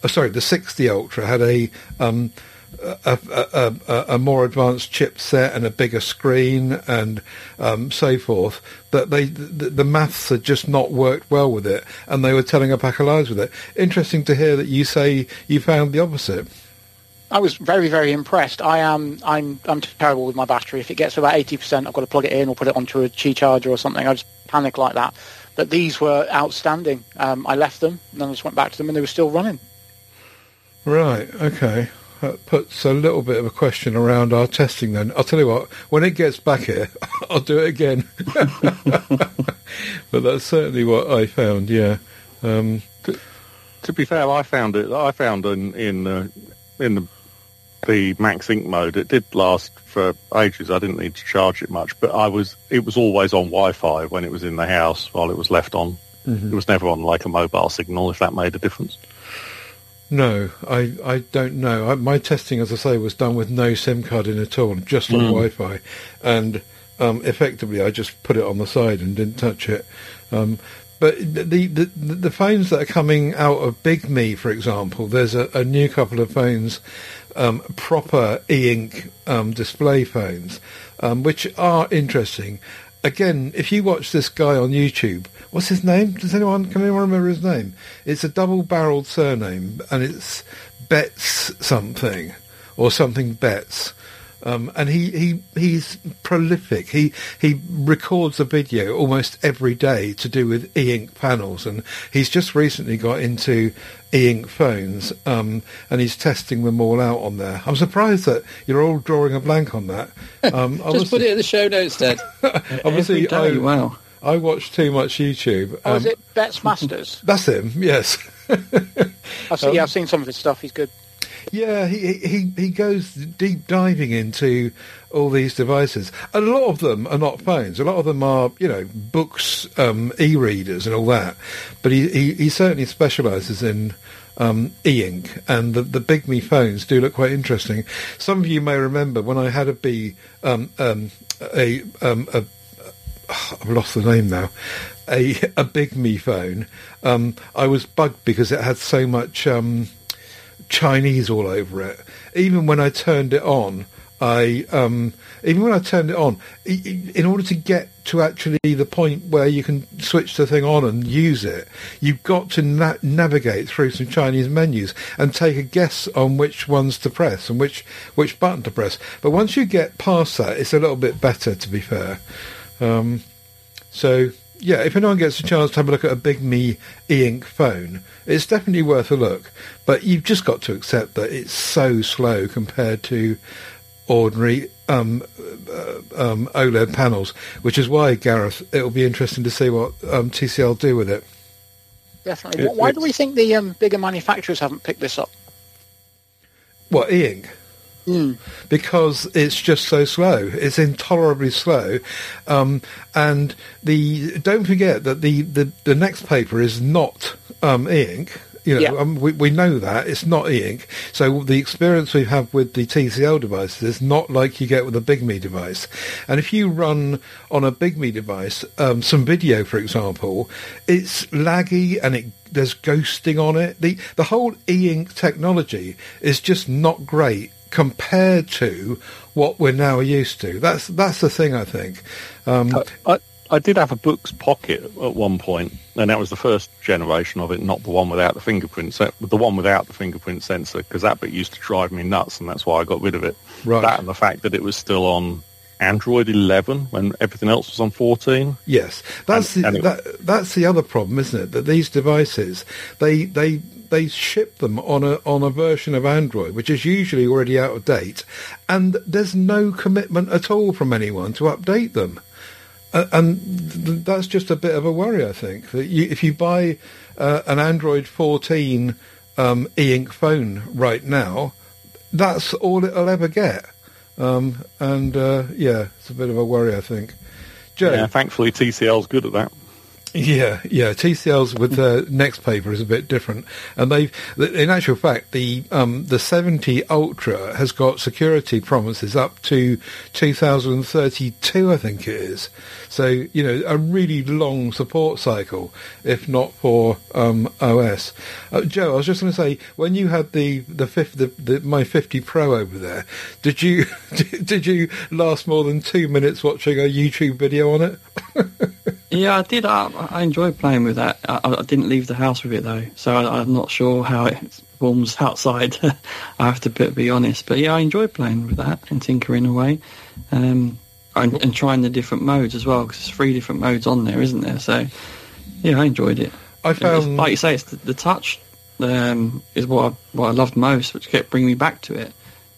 oh, sorry, the sixty Ultra had a um, a, a, a, a more advanced chipset and a bigger screen and um, so forth. That they the, the maths had just not worked well with it, and they were telling a pack of lies with it. Interesting to hear that you say you found the opposite. I was very, very impressed. I am, I'm, I'm terrible with my battery. If it gets to about eighty percent, I've got to plug it in or put it onto a Qi charger or something. I just panic like that. But these were outstanding. Um, I left them, and then I just went back to them, and they were still running. Right. Okay. That puts a little bit of a question around our testing. Then I'll tell you what. When it gets back here, I'll do it again. But that's certainly what I found. Yeah. Um, to, to be fair, I found it. I found in in uh, in the the Max Ink mode, it did last for ages. I didn't need to charge it much, but I was it was always on Wi-Fi when it was in the house while it was left on. Mm-hmm. It was never on like a mobile signal, if that made a difference. No, I, I don't know. I, my testing, as I say, was done with no SIM card in at all, just on mm. Wi-Fi, and um, effectively I just put it on the side and didn't touch it. Um, But the, the the phones that are coming out of Big Me, for example, there's a, a new couple of phones, um, proper e-ink um, display phones, um, which are interesting. Again, if you watch this guy on YouTube, what's his name? Does anyone can anyone remember his name? It's a double-barreled surname, and it's Betts something or something Betts. Um, and he, he he's prolific. He he records a video almost every day to do with e-ink panels, and he's just recently got into e-ink phones, um, and he's testing them all out on there. I'm surprised that you're all drawing a blank on that. Um, just put it in the show notes, Ted. Obviously, every day, I, wow. I watch too much YouTube. Oh, um, is it Betts Masters? That's him. Yes. I've seen, um, yeah, I've seen some of his stuff. He's good. Yeah, he, he he goes deep diving into all these devices. A lot of them are not phones. A lot of them are, you know, books, um, e-readers and all that. But he, he, he certainly specialises in um, e-ink, and the, the Big Me phones do look quite interesting. Some of you may remember when I had a B, um, um, a, um, a I've lost the name now, a, a Big Me phone. Um, I was bugged because it had so much Um, Chinese all over it. Even when I turned it on, I um, even when I turned it on, in order to get to actually the point where you can switch the thing on and use it, you've got to na- navigate through some Chinese menus and take a guess on which ones to press and which which button to press. But once you get past that, it's a little bit better, to be fair. Um, so. Yeah, if anyone gets a chance to have a look at a Big Me e-ink phone, it's definitely worth a look. But you've just got to accept that it's so slow compared to ordinary um, uh, um, OLED panels, which is why, Gareth, it'll be interesting to see what um, T C L do with it. Definitely. It, why do we think the um, bigger manufacturers haven't picked this up? What, e-ink? Mm. Because it's just so slow. It's intolerably slow. Um, and the don't forget that the, the, the next paper is not um, e-ink. You know, yeah. um, we, we know that. It's not e-ink. So the experience we have with the T C L devices is not like you get with a Big Me device. And if you run on a Big Me device um, some video, for example, it's laggy and it there's ghosting on it. The, the whole e-ink technology is just not great compared to what we're now used to. That's that's the thing, I think. Um, I, I, I did have a Books Pocket at one point, and that was the first generation of it, not the one without the fingerprint, se- the one without the fingerprint sensor, because that bit used to drive me nuts, and that's why I got rid of it. Right. That and the fact that it was still on Android eleven when everything else was on fourteen. Yes, that's and, the, and it, that, that's the other problem, isn't it? That these devices, they they they ship them on a on a version of Android which is usually already out of date, and there's no commitment at all from anyone to update them. Uh, and th- that's just a bit of a worry, I think. That you, if you buy uh, an Android fourteen um, e-ink phone right now, that's all it'll ever get. Um, and, uh, yeah, it's a bit of a worry, I think. Joe? Yeah, thankfully T C L's good at that. Yeah, yeah. T C Ls with the next paper is a bit different, and they've, in actual fact, the um, the seventy Ultra has got security promises up to two thousand thirty-two, I think it is. So you know, a really long support cycle, if not for um, O S. Uh, Joe, I was just going to say, when you had the the, fifth, the the my fifty Pro over there, did you did you last more than two minutes watching a YouTube video on it? Yeah, I did. I, I enjoyed playing with that. I, I didn't leave the house with it though, so I, I'm not sure how it performs outside. I have to be, be honest, but yeah, I enjoyed playing with that and tinkering away, um, and, and trying the different modes as well, because there's three different modes on there, isn't there? So yeah, I enjoyed it. I found, it's, like you say, it's the, the touch um, is what I, what I loved most, which kept bringing me back to it.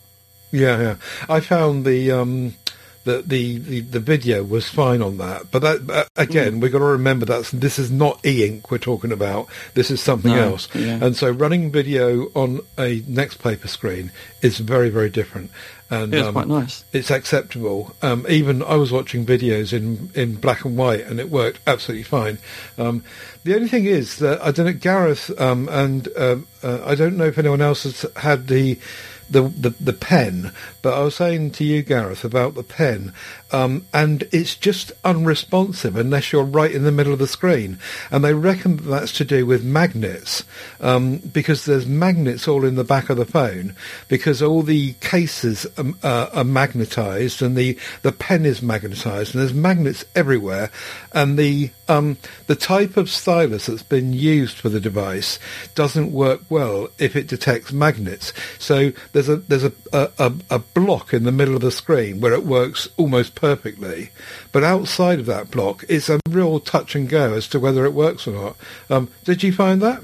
Yeah, yeah. I found the. Um, The, the, the, the video was fine on that, but that uh, again, mm. we've got to remember that this is not e-ink we're talking about. This is something no, else, yeah. And so running video on a next paper screen is very, very different. And yeah, it's um, quite nice. It's acceptable. Um, even I was watching videos in in black and white, and it worked absolutely fine. Um, the only thing is that I don't know, Gareth, um, and uh, uh, I don't know if anyone else has had the. The, the the pen, but I was saying to you, Gareth, about the pen, um, and it's just unresponsive unless you're right in the middle of the screen, and they reckon that that's to do with magnets, um, because there's magnets all in the back of the phone, because all the cases um, uh, are magnetised, and the, the pen is magnetised, and there's magnets everywhere, and the um, the type of stylus that's been used for the device doesn't work well if it detects magnets, so There's a there's a, a, a block in the middle of the screen where it works almost perfectly, but outside of that block, it's a real touch and go as to whether it works or not. Um, did you find that?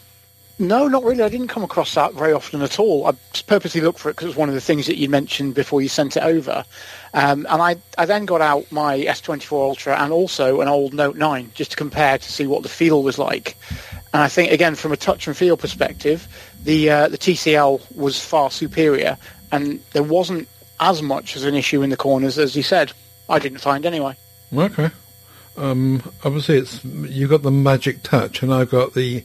No, not really. I didn't come across that very often at all. I purposely looked for it because it was one of the things that you mentioned before you sent it over. Um, and I, I then got out my S twenty-four Ultra and also an old Note nine just to compare to see what the feel was like. And I think, again, from a touch and feel perspective, the uh, the T C L was far superior, and there wasn't as much as an issue in the corners as you said. I didn't find anyway. Okay. Um, obviously, it's you got the magic touch, and I've got the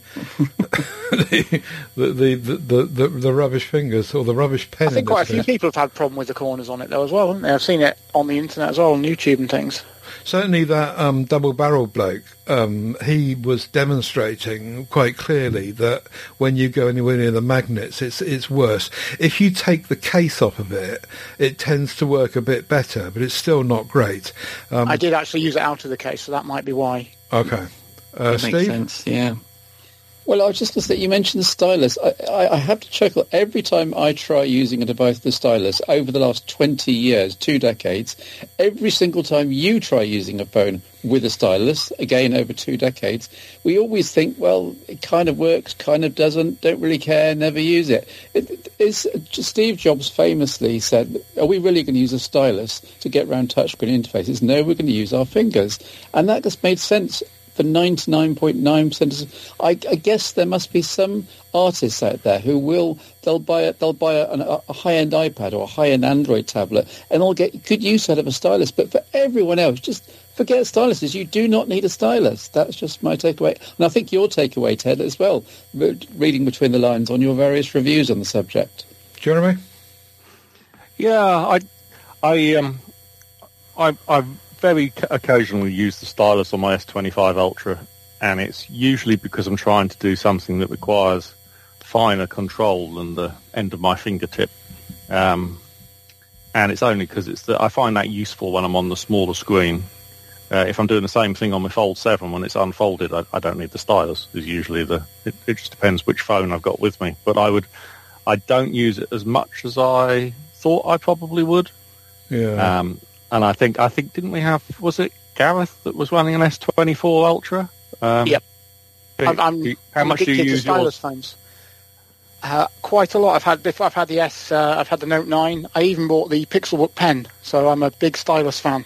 the, the, the, the, the the rubbish fingers or the rubbish pen. I think quite a few people have had problem with the corners on it though as well, haven't they? I've seen it on the internet as well, on YouTube and things. Certainly that um, double-barrel bloke, um, he was demonstrating quite clearly that when you go anywhere near the magnets, it's it's worse. If you take the case off of it, it tends to work a bit better, but it's still not great. Um, I did actually use it out of the case, so that might be why. Okay. Uh, that makes Steve? sense, yeah. Well, I was just going to say, you mentioned the stylus. I, I, I have to chuckle every time I try using a device with the stylus over the last twenty years, two decades. Every single time you try using a phone with a stylus, again over two decades, we always think, well, it kind of works, kind of doesn't, don't really care, never use it. it it's, Steve Jobs famously said, are we really going to use a stylus to get around touchscreen interfaces? No, we're going to use our fingers. And that just made sense. For ninety-nine point nine percent, I, I guess there must be some artists out there who will they'll buy a, they'll buy a, a high-end iPad or a high-end Android tablet, and they'll get good use out of a stylus. But for everyone else, just forget styluses. You do not need a stylus. That's just my takeaway, and I think your takeaway, Ted, as well. Reading between the lines on your various reviews on the subject, Jeremy. Yeah, I, I, um, I, I've. very occasionally use the stylus on my S twenty-five Ultra, and it's usually because I'm trying to do something that requires finer control than the end of my fingertip. Um, and it's only because it's the, I find that useful when I'm on the smaller screen. Uh, if I'm doing the same thing on my Fold seven when it's unfolded, I, I don't need the stylus. Is usually the it, it just depends which phone I've got with me. But I would, I don't use it as much as I thought I probably would. Yeah. Um, And I think, I think, didn't we have, was it Gareth that was running an S twenty-four Ultra? Um, yep. Do, I'm, I'm, do, how I'm much do you use stylus yours? phones. Uh, quite a lot. I've had before. I've had the S. Uh, I've had the Note nine. I even bought the Pixelbook pen. So I'm a big stylus fan.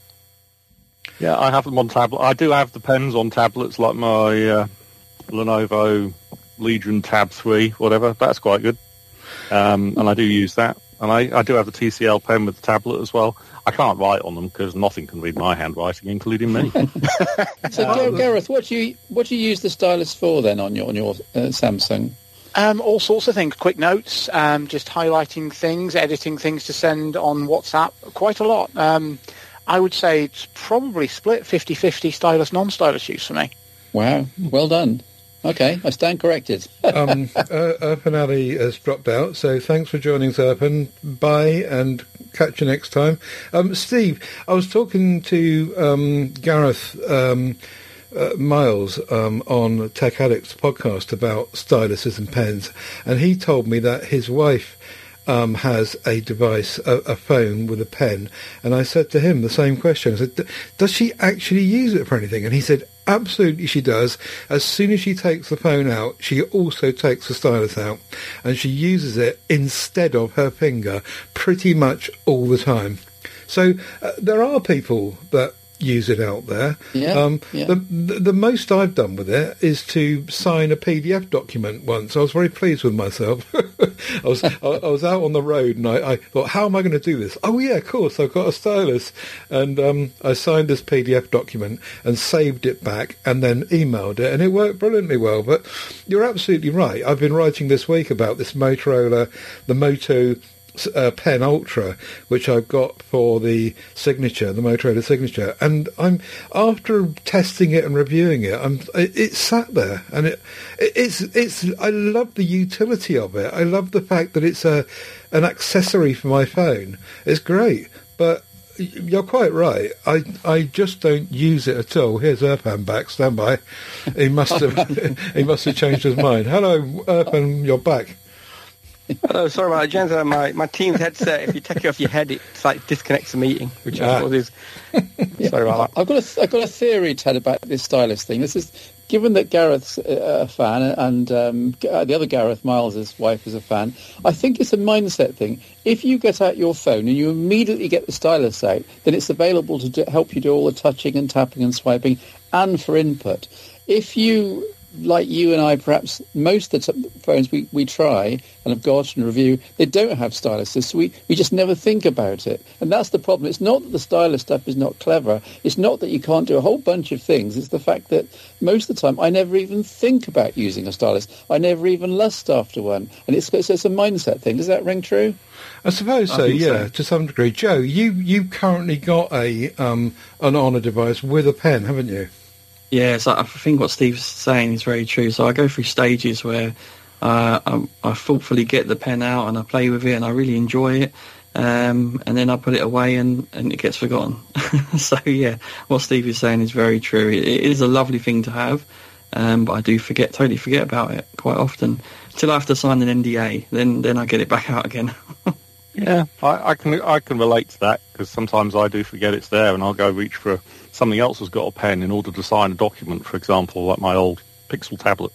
Yeah, I have them on tablet. I do have the pens on tablets, like my uh, Lenovo Legion Tab three, whatever. That's quite good. um, and I do use that. And I, I do have the T C L pen with the tablet as well. I can't write on them because nothing can read my handwriting, including me. So, Gar- Gareth, what do you what do you use the stylus for then on your on your uh, Samsung? Um, all sorts of things, quick notes, um, just highlighting things, editing things to send on WhatsApp, quite a lot. Um, I would say it's probably split fifty-fifty stylus, non-stylus use for me. Wow, well done. Okay, I stand corrected. um, uh, Urban Ali has dropped out, so thanks for joining us, Urban. Bye, and catch you next time. Um, Steve, I was talking to um, Gareth um, uh, Miles um, on Tech Addicts podcast about styluses and pens, and he told me that his wife um, has a device, a, a phone with a pen, and I said to him the same question. I said, does she actually use it for anything? And he said, absolutely she does. As soon as she takes the phone out, she also takes the stylus out, and she uses it instead of her finger pretty much all the time. So uh, there are people that use it out there. Yeah, um, yeah. The, the the most I've done with it is to sign a P D F document once. I was very pleased with myself. I was I, I was out on the road and I, I thought, how am I going to do this? Oh yeah, of course, I've got a stylus, and um, I signed this P D F document and saved it back and then emailed it, and it worked brilliantly well. But you're absolutely right. I've been writing this week about this Motorola, the Moto Uh, Pen Ultra, which I've got for the Signature, the Motorola Signature, and I'm after testing it and reviewing it. I'm it, it's sat there, and it, it it's it's. I love the utility of it. I love the fact that it's a an accessory for my phone. It's great, but you're quite right. I I just don't use it at all. Here's Erpan back. Stand by. He must have he must have changed his mind. Hello, Erpan, you're back. Oh, sorry about that, James. My, my Teams headset, if you take it off your head, it like disconnects the meeting, which ah. I suppose is... Sorry about that. I've got a, I've got a theory, Ted, about this stylus thing. This is, given that Gareth's a fan and um, the other Gareth Miles' wife is a fan, I think it's a mindset thing. If you get out your phone and you immediately get the stylus out, then it's available to do, help you do all the touching and tapping and swiping and for input. If you... like you and I, perhaps most of the t- phones we, we try and have got and review, they don't have styluses, so we, we just never think about it. And that's the problem. It's not that the stylus stuff is not clever. It's not that you can't do a whole bunch of things. It's the fact that most of the time I never even think about using a stylus. I never even lust after one. And it's, it's, it's a mindset thing. Does that ring true? I suppose so, I yeah, so. to some degree. Joe, you, you currently got a um, an Honor device with a pen, haven't you? Yeah, so I think what Steve's saying is very true. So I go through stages where uh, I, I thoughtfully get the pen out and I play with it and I really enjoy it, um, and then I put it away and, and it gets forgotten. So yeah, what Steve is saying is very true. It, it is a lovely thing to have, um, but I do forget, totally forget about it quite often until I have to sign an N D A. Then then I get it back out again. Yeah, I, I can I can relate to that because sometimes I do forget it's there, and I'll go reach for something else has got a pen in order to sign a document, for example, like my old Pixel tablet.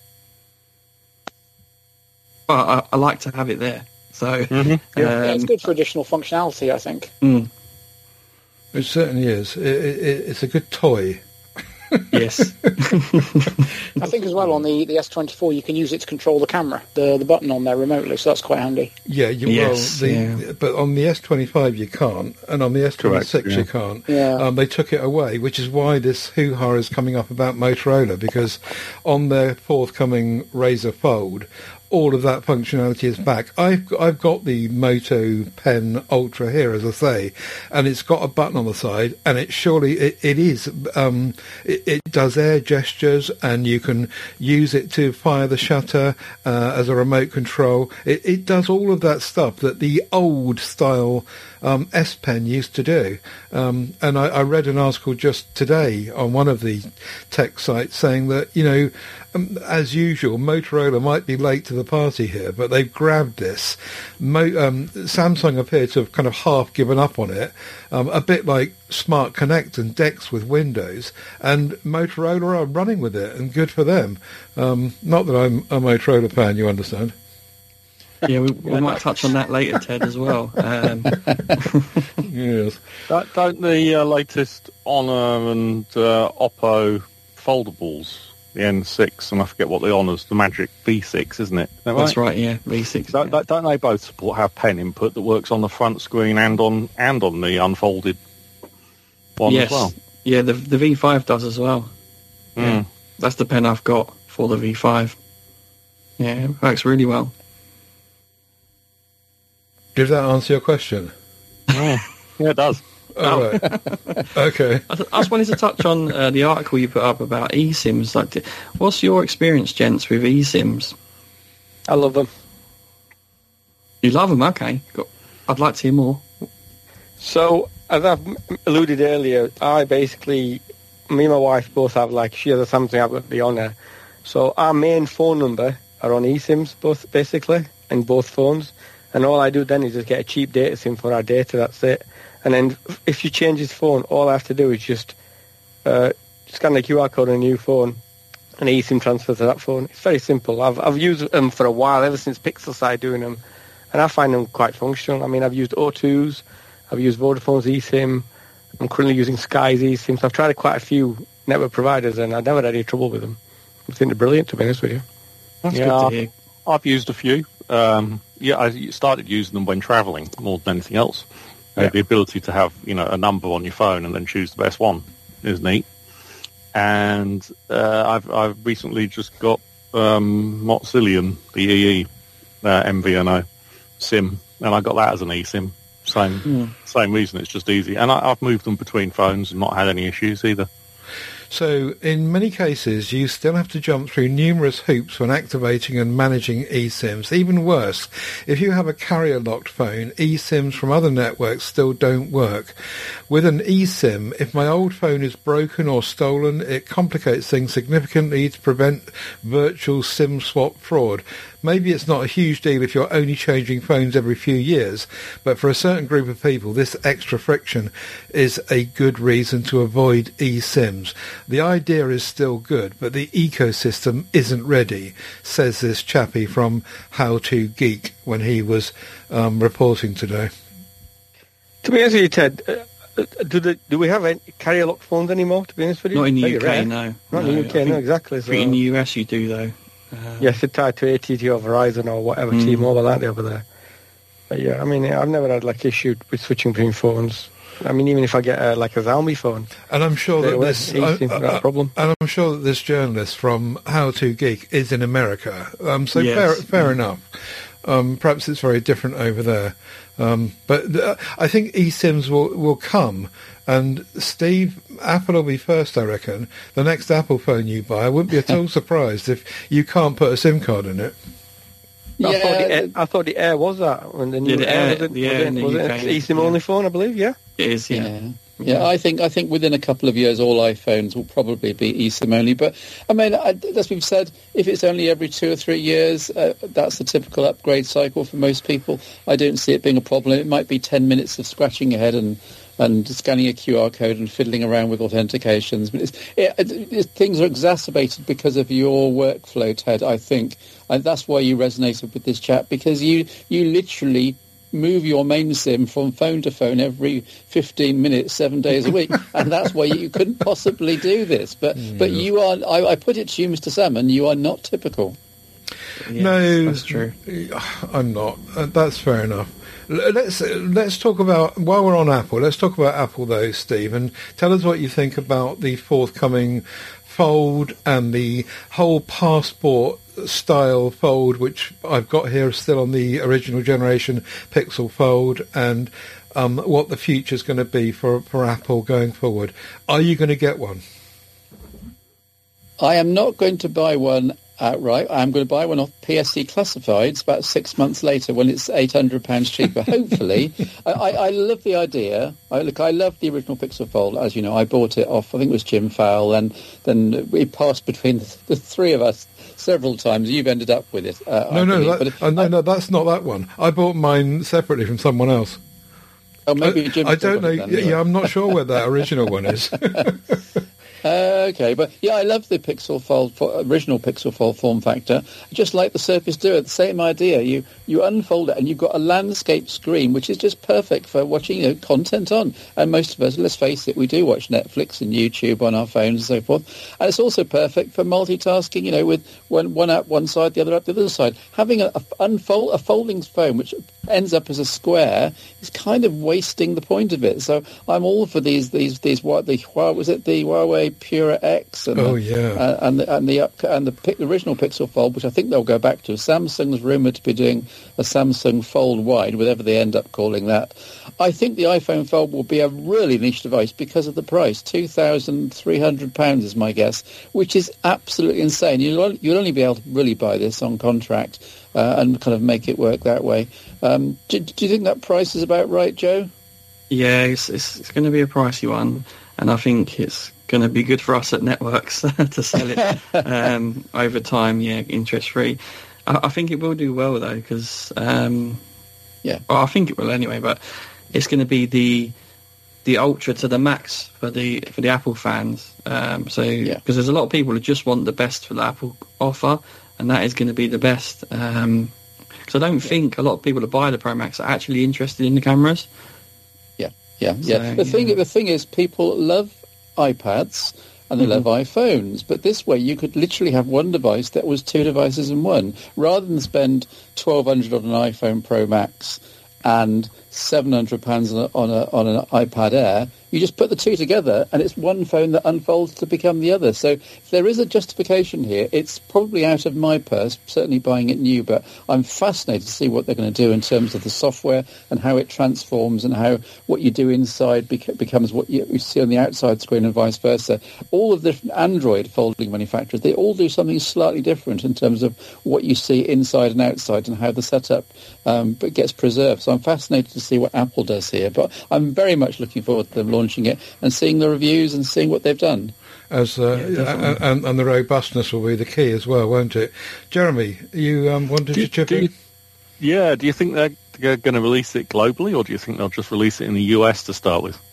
But I, I like to have it there, so mm-hmm. Yeah, um, yeah, it's good for additional functionality, I think. Mm, It certainly is. It, it, it's a good toy. yes. I think as well on the, the S twenty-four you can use it to control the camera, the the button on there remotely, so that's quite handy. Yeah, you Yes, well, the, yeah. but on the S twenty-five you can't, and on the S twenty-six Correct, yeah. you can't. Yeah. Um, they took it away, which is why this hoo-ha is coming up about Motorola, because on their forthcoming Razr Fold, all of that functionality is back. I've I've got the Moto Pen Ultra here, as I say, and it's got a button on the side, and it surely it, it is um, it, it does air gestures, and you can use it to fire the shutter uh, as a remote control. It, it does all of that stuff that the old style um, S Pen used to do. Um, and I, I read an article just today on one of the tech sites saying that, you know, um, as usual, Motorola might be late to the party here, but they've grabbed this. Mo- um, Samsung appear to have kind of half given up on it, um, a bit like Smart Connect and Dex with Windows, and Motorola are running with it, and good for them. Um, not that I'm a Motorola fan, you understand. Yeah, we, we might touch on that later, Ted, as well. Um, Yes. Don't, don't the uh, latest Honor and uh, Oppo foldables the N six, and I forget what the honours, the Magic V six, isn't it? Is that That's right? right, yeah, V six. Don't, yeah. don't they both support have pen input that works on the front screen and on and on the unfolded one yes. as well? Yeah, the the V five does as well. Mm. Yeah, that's the pen I've got for the V five. Yeah, it works really well. Did that answer your question? Yeah, yeah it does. Oh, right. Okay. I, th- I just wanted to touch on uh, the article you put up about eSIMs. Like, d- what's your experience, gents, with eSIMs? I love them. You love them, okay. Got, I'd like to hear more. So, as I've m- alluded earlier, I basically, me and my wife both have, like, she has a Samsung, I've got the Honor. So our main phone number are on eSIMs, both basically, in both phones. And all I do then is just get a cheap data SIM for our data, that's it. And then if you change his phone, all I have to do is just uh, scan the Q R code on a new phone and eSIM transfer to that phone. It's very simple. I've I've used them for a while, ever since Pixel started doing them, and I find them quite functional. I mean, I've used O two's, I've used Vodafone's eSIM, I'm currently using Sky's eSIM, so I've tried quite a few network providers, and I've never had any trouble with them. I think they're brilliant, to be honest with you. That's Yeah, good to hear. I've used a few. Um, yeah, I started using them when travelling more than anything else. Uh, Yeah. the ability to have, you know, a number on your phone and then choose the best one is neat. And uh, I've I've recently just got um, Moxillion, the E E uh, M V N O SIM, and I got that as an eSIM. Same Mm. same reason. It's just easy, and I, I've moved them between phones and not had any issues either. So, in many cases, you still have to jump through numerous hoops when activating and managing eSIMs. Even worse, if you have a carrier-locked phone, eSIMs from other networks still don't work. With an eSIM, if my old phone is broken or stolen, it complicates things significantly to prevent virtual SIM swap fraud. Maybe it's not a huge deal if you're only changing phones every few years, but for a certain group of people, this extra friction is a good reason to avoid eSIMs. The idea is still good, but the ecosystem isn't ready, says this chappie from How To Geek when he was um, reporting today. To be honest with you, Ted, uh, do the, do we have any carrier locked phones anymore, to be honest with you? Not in the Very U K, rare. no. Not no, in the U K, I no, think- exactly. I So. think in the U S you do, though. Uh, Yes, they're tied to A T T or Verizon or whatever, Mm. T-Mobile, aren't they, over there? But yeah, I mean, I've never had, like, issue with switching between phones. I mean, even if I get, uh, like, a Xiaomi phone, And I'm sure Straight that away, this, easy, uh, not a uh, problem. and I'm sure that this journalist from How To Geek is in America. Um, so Yes. fair, fair enough. Um, perhaps it's very different over there. Um, but uh, I think eSIMs will, will come. And Steve, Apple will be first, I reckon. The next Apple phone you buy, I wouldn't be at all surprised if you can't put a SIM card in it. I, thought the Yeah, Air, I thought the Air was that. When the new Yeah, the Air- was it, the was Air it, in the was U it K, an eSIM yeah. only phone, I believe, yeah? It is, yeah. Yeah. Yeah, I think I think within a couple of years, all iPhones will probably be eSIM only. But I mean, I, as we've said, if it's only every two or three years, uh, that's the typical upgrade cycle for most people. I don't see it being a problem. It might be ten minutes of scratching your head and and scanning a Q R code and fiddling around with authentications. But it's, it, it, it, things are exacerbated because of your workflow, Ted. I think, and that's why you resonated with this chat, because you you literally move your main SIM from phone to phone every fifteen minutes, seven days a week, and that's why you couldn't possibly do this. But but you are. I, I put it to you, Mister Salmon. You are not typical. Yeah, No, that's true. I'm not. Uh, that's fair enough. L- Let's let's talk about, while we're on Apple, let's talk about Apple though, Steve, and tell us what you think about the forthcoming Fold and the whole Passport style Fold, which I've got here still on the original generation Pixel Fold, and um, what the future's going to be for, for Apple going forward. Are you going to get one? I am not going to buy one outright. I'm going to buy one off P S C Classifieds about six months later when it's eight hundred pounds cheaper, hopefully. I, I, I love the idea. I, look, I love the original Pixel Fold. As you know, I bought it off, I think it was Jim Fowle, and then we passed between the, the three of us several times. You've ended up with it. Uh, No, I no, believe. that, But uh, no, no, that's not that one. I bought mine separately from someone else. oh, maybe I, Jim I don't know. got it then, Yeah, anyway. I'm not sure where that original one is. Uh, Okay, but yeah, I love the Pixel Fold, original Pixel Fold form factor. Just like the Surface Duo, the same idea. You you unfold it and you've got a landscape screen, which is just perfect for watching, you know, content on. And most of us, let's face it, we do watch Netflix and YouTube on our phones and so forth. And it's also perfect for multitasking, you know, with one one app one side, the other app the other side. Having a, a unfold a folding phone which ends up as a square is kind of wasting the point of it. So I'm all for these these these what the was it the Huawei Pura X and oh the, yeah uh, and the and the up, and the, pic, the original Pixel Fold, which I think they'll go back to. Samsung's rumoured to be doing a Samsung Fold Wide, whatever they end up calling that. I think the iPhone Fold will be a really niche device because of the price. two thousand three hundred pounds is my guess, which is absolutely insane. You'll, you'll only be able to really buy this on contract uh, and kind of make it work that way. Um, do, do you think that price is about right, Joe? Yeah, it's, it's, it's going to be a pricey one, and I think it's going to be good for us at Networks to sell it um, over time, yeah, interest-free. I, I think it will do well, though, because... Um, yeah. Well, I think it will anyway, but it's going to be the the Ultra to the max for the for the Apple fans. Um, so, because yeah. there's a lot of people who just want the best for the Apple offer, and that is going to be the best. Um, because I don't yeah. think a lot of people that buy the Pro Max are actually interested in the cameras. Yeah, yeah, yeah. So, the thing, yeah. the thing is, people love iPads and they mm-hmm. love iPhones, but this way you could literally have one device that was two devices in one, rather than spend twelve hundred on an iPhone Pro Max and seven hundred pounds on, a, on, a, on an iPad Air. You just put the two together and it's one phone that unfolds to become the other. So if there is a justification here, it's probably out of my purse, certainly buying it new, but I'm fascinated to see what they're going to do in terms of the software and how it transforms and how what you do inside bec- becomes what you, you see on the outside screen and vice versa. All of the different Android folding manufacturers, they all do something slightly different in terms of what you see inside and outside and how the setup um, gets preserved. So I'm fascinated to see what Apple does here, but I'm very much looking forward to them launching it and seeing the reviews and seeing what they've done. As uh, yeah, and, and the robustness will be the key as well, won't it? Jeremy, you um, wanted do, to chip do in? You, yeah, do you think they're, they're going to release it globally, or do you think they'll just release it in the U S to start with?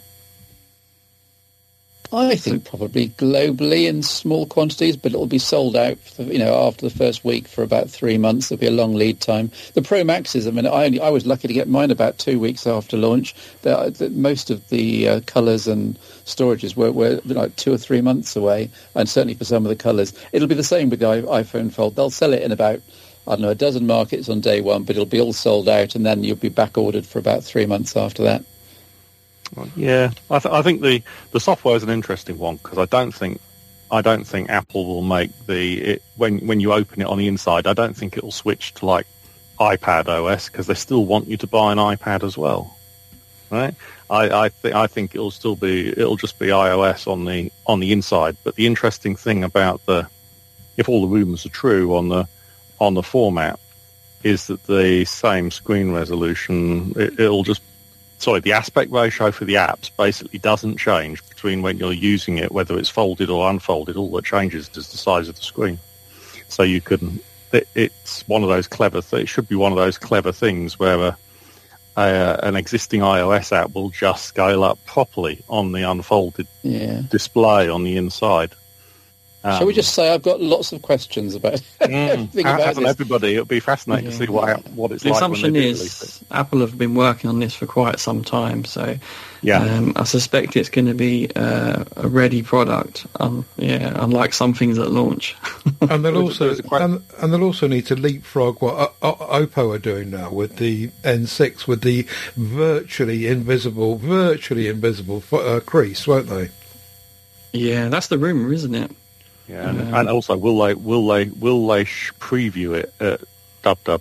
I think probably globally in small quantities, but it'll be sold out, for, you know, after the first week for about three months. There'll be a long lead time. The Pro Maxes, I mean, I, only, I was lucky to get mine about two weeks after launch. The, the, most of the uh, colours and storages were, were like two or three months away, and certainly for some of the colours. It'll be the same with the iPhone Fold. They'll sell it in about, I don't know, a dozen markets on day one, but it'll be all sold out, and then you'll be back ordered for about three months after that. Yeah, I, th- I think the, the software is an interesting one, because I don't think I don't think Apple will make the it, when when you open it on the inside. I don't think it will switch to like iPad O S, because they still want you to buy an iPad as well, right? I I, th- I think it'll still be it'll just be iOS on the on the inside. But the interesting thing about the if all the rumours are true on the on the format is that the same screen resolution it, it'll just Sorry, the aspect ratio for the apps basically doesn't change between when you're using it, whether it's folded or unfolded. All that changes is the size of the screen. So you can, it, it's one of those clever, th- it should be one of those clever things where a, a, an existing iOS app will just scale up properly on the unfolded yeah. display on the inside. Um, Shall we just say I've got lots of questions about mm, everything about this. Everybody, it'll be fascinating yeah. to see what what it's the like. The assumption when they is Apple have been working on this for quite some time, so yeah, um, I suspect it's going to be uh, a ready product. Um, yeah, unlike some things at launch. And they'll also and, and they'll also need to leapfrog what uh, Oppo are doing now with the N six, with the virtually invisible, virtually invisible uh, crease, won't they? Yeah, that's the rumor, isn't it? Yeah, and, um, and also, will they will they will they sh- preview it at DubDub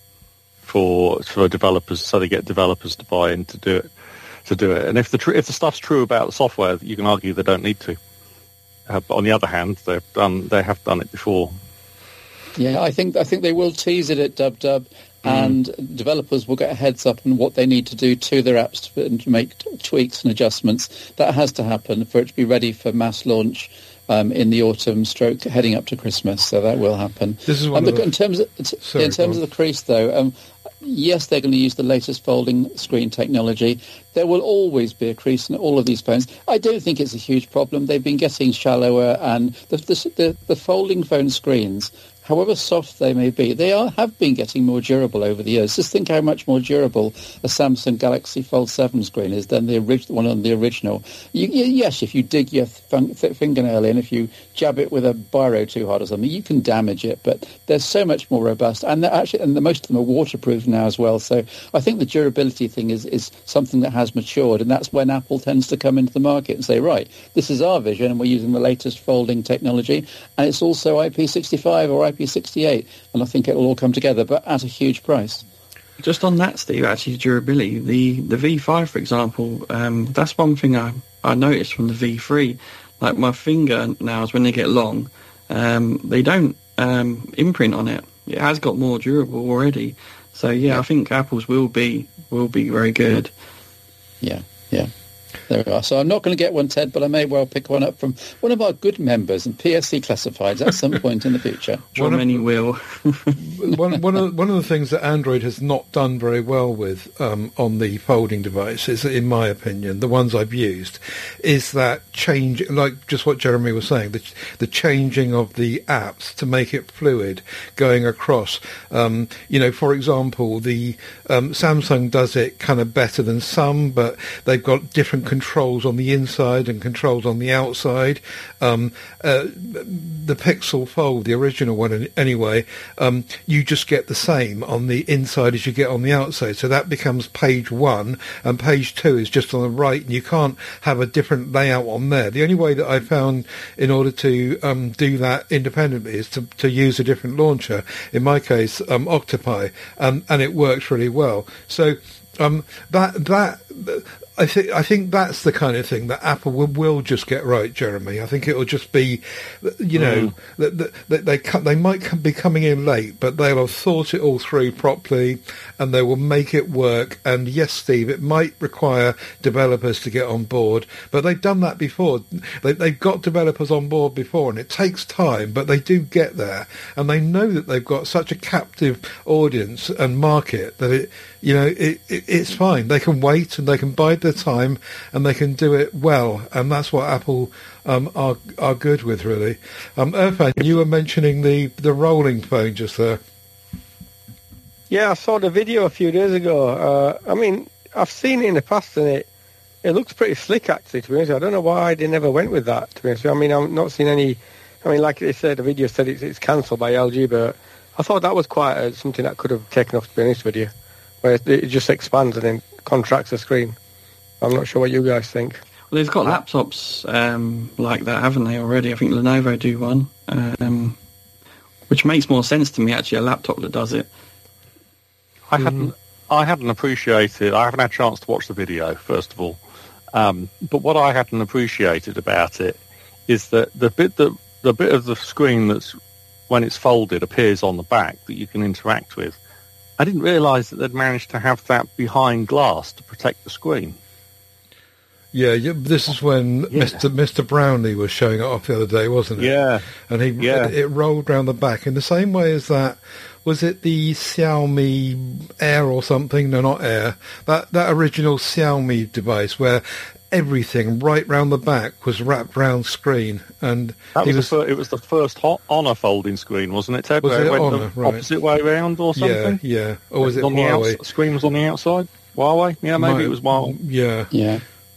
for for developers, so they get developers to buy in to do it to do it? And if the tr- if the stuff's true about the software, you can argue they don't need to. Uh, but on the other hand, they've done they have done it before. Yeah, I think I think they will tease it at DubDub, mm. and developers will get a heads up on what they need to do to their apps to, to make t- tweaks and adjustments. That has to happen for it to be ready for mass launch. Um, in the autumn, stroke heading up to Christmas, so that will happen. This is one um, of the... in terms of Sorry, in terms of the crease, though, um, yes, they're going to use the latest folding screen technology. There will always be a crease in all of these phones. I don't think it's a huge problem. They've been getting shallower, and the the, the, the folding phone screens, however soft they may be, they are have been getting more durable over the years. Just think how much more durable a Samsung Galaxy Fold seven screen is than the original one on the original. You, you, yes, if you dig your fun, fingernail in, if you jab it with a biro too hard or something, you can damage it. But they're so much more robust, and they're actually, and the, most of them are waterproof now as well. So I think the durability thing is, is something that has matured, and that's when Apple tends to come into the market and say, right, this is our vision, and we're using the latest folding technology, and it's also I P sixty-five or I P sixty-eight, and I think it'll all come together, but at a huge price. Just on that, Steve, actually, durability, the, the V five, for example, um, that's one thing I, I noticed from the V three. Like my fingernails, when they get long, um, they don't um, imprint on it. It has got more durable already. So, yeah, yeah, I think Apple's will be will be very good. Yeah, yeah. There we are. So I'm not going to get one, Ted, but I may well pick one up from one of our good members and P S C classifieds at some point in the future. Sure, many will. one, one, of, one of the things that Android has not done very well with um, on the folding devices, in my opinion, the ones I've used, is that change, like just what Jeremy was saying, the, the changing of the apps to make it fluid going across. Um, you know, for example, the um, Samsung does it kind of better than some, but they've got different controls on the inside and controls on the outside. Um, uh, the Pixel Fold, the original one anyway, um, you just get the same on the inside as you get on the outside. So that becomes page one, and page two is just on the right, and you can't have a different layout on there. The only way that I found in order to um, do that independently is to, to use a different launcher, in my case, um, Octopi, um, and it works really well. So um, that that... I think I think that's the kind of thing that Apple will, will just get right, Jeremy. I think it'll just be, you know, mm. that, that, that they they might be coming in late, but they'll have thought it all through properly, and they will make it work. And yes, Steve, it might require developers to get on board, but they've done that before. They, they've got developers on board before, and it takes time, but they do get there, and they know that they've got such a captive audience and market that it, you know, it, it it's fine. They can wait and they can bide their time, and they can do it well, and that's what Apple um, are are good with, really. Um, Irfan, you were mentioning the, the rolling phone just there. Yeah, I saw the video a few days ago. Uh, I mean, I've seen it in the past, and it it looks pretty slick, actually, to be honest. I don't know why they never went with that, to be honest. I mean, I've not seen any... I mean, like they said, the video said it's, it's cancelled by L G, but I thought that was quite uh, something that could have taken off, to be honest with you, where it, it just expands and then contracts the screen. I'm not sure what you guys think. Well, they've got laptops um, like that, haven't they, already? I think Lenovo do one, um, which makes more sense to me, actually, a laptop that does it. I hadn't I hadn't appreciated... I haven't had a chance to watch the video, first of all. Um, but what I hadn't appreciated about it is that the bit that the bit of the screen that's, when it's folded, appears on the back that you can interact with. I didn't realise that they'd managed to have that behind glass to protect the screen. Yeah, yeah, this is when yeah. Mister Mister Brownlee was showing it off the other day, wasn't it? Yeah. And he yeah. it, it rolled round the back in the same way as that. Was it the Xiaomi Air or something? No, not Air. That that original Xiaomi device where everything right round the back was wrapped round screen, and that was, was the fir- it was the first hot Honor folding screen, wasn't it, Ted? Was where it, it went Honor, the right. opposite way round or something? Yeah, yeah. Or was it, it on Huawei? The outs- screen was on the outside. Huawei? Yeah, maybe Might, it was Huawei. Yeah, yeah.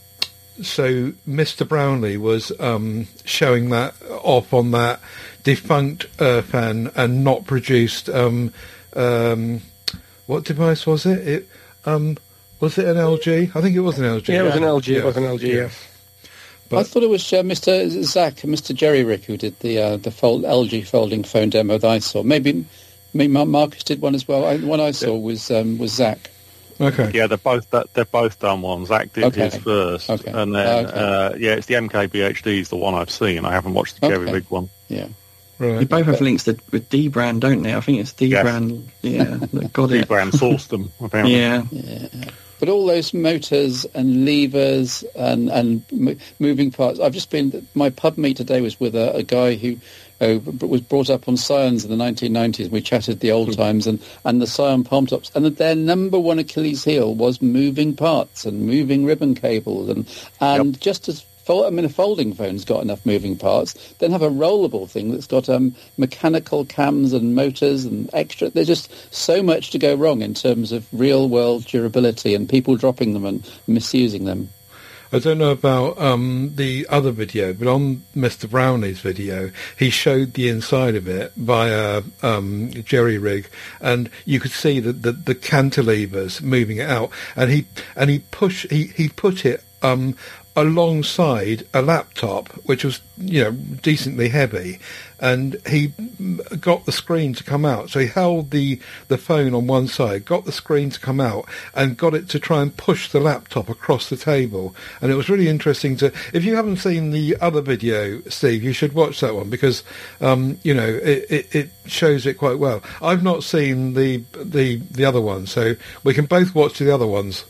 So Mister Brownlee was um, showing that off on that defunct Irfan and not produced. Um, um, what device was it? It um, was it an L G? I think it was an L G. Yeah, it was an L G. Yeah. It was an L G. Yeah. Yes. But I thought it was uh, Mister Zach, Mister Jerry Rick, who did the uh, the fold, L G folding phone demo that I saw. Maybe, maybe Marcus did one as well. I, one I saw was um, was Zach. Okay. Yeah, they're both they're both done one. Zach did okay. his first, okay. and then okay. uh, yeah, it's the M K B H D is the one I've seen. I haven't watched the Jerry okay. Rig one. Yeah, right. They both have links to, with D-Brand, don't they? I think it's D-Brand. Yes. Yeah, that got it. D-Brand sourced them apparently. Yeah. yeah. But all those motors and levers and, and m- moving parts, I've just been, my pub meet today was with a, a guy who uh, was brought up on Scions in the nineteen nineties. We chatted the old times and, and the Scion palm tops. And their number one Achilles heel was moving parts and moving ribbon cables. And, and yep. just as I mean, a folding phone's got enough moving parts, then have a rollable thing that's got um, mechanical cams and motors and extra. There's just so much to go wrong in terms of real-world durability and people dropping them and misusing them. I don't know about um, the other video, but on Mister Brownlee's video, he showed the inside of it via um, jerry rig, and you could see the, the, the cantilevers moving it out, and he and he push he, he put it um, alongside a laptop, which was, you know, decently heavy, and he got the screen to come out. So he held the, the phone on one side, got the screen to come out, and got it to try and push the laptop across the table. And it was really interesting to... If you haven't seen the other video, Steve, you should watch that one, because, um, you know, it, it, it shows it quite well. I've not seen the, the, the other one, so we can both watch the other ones.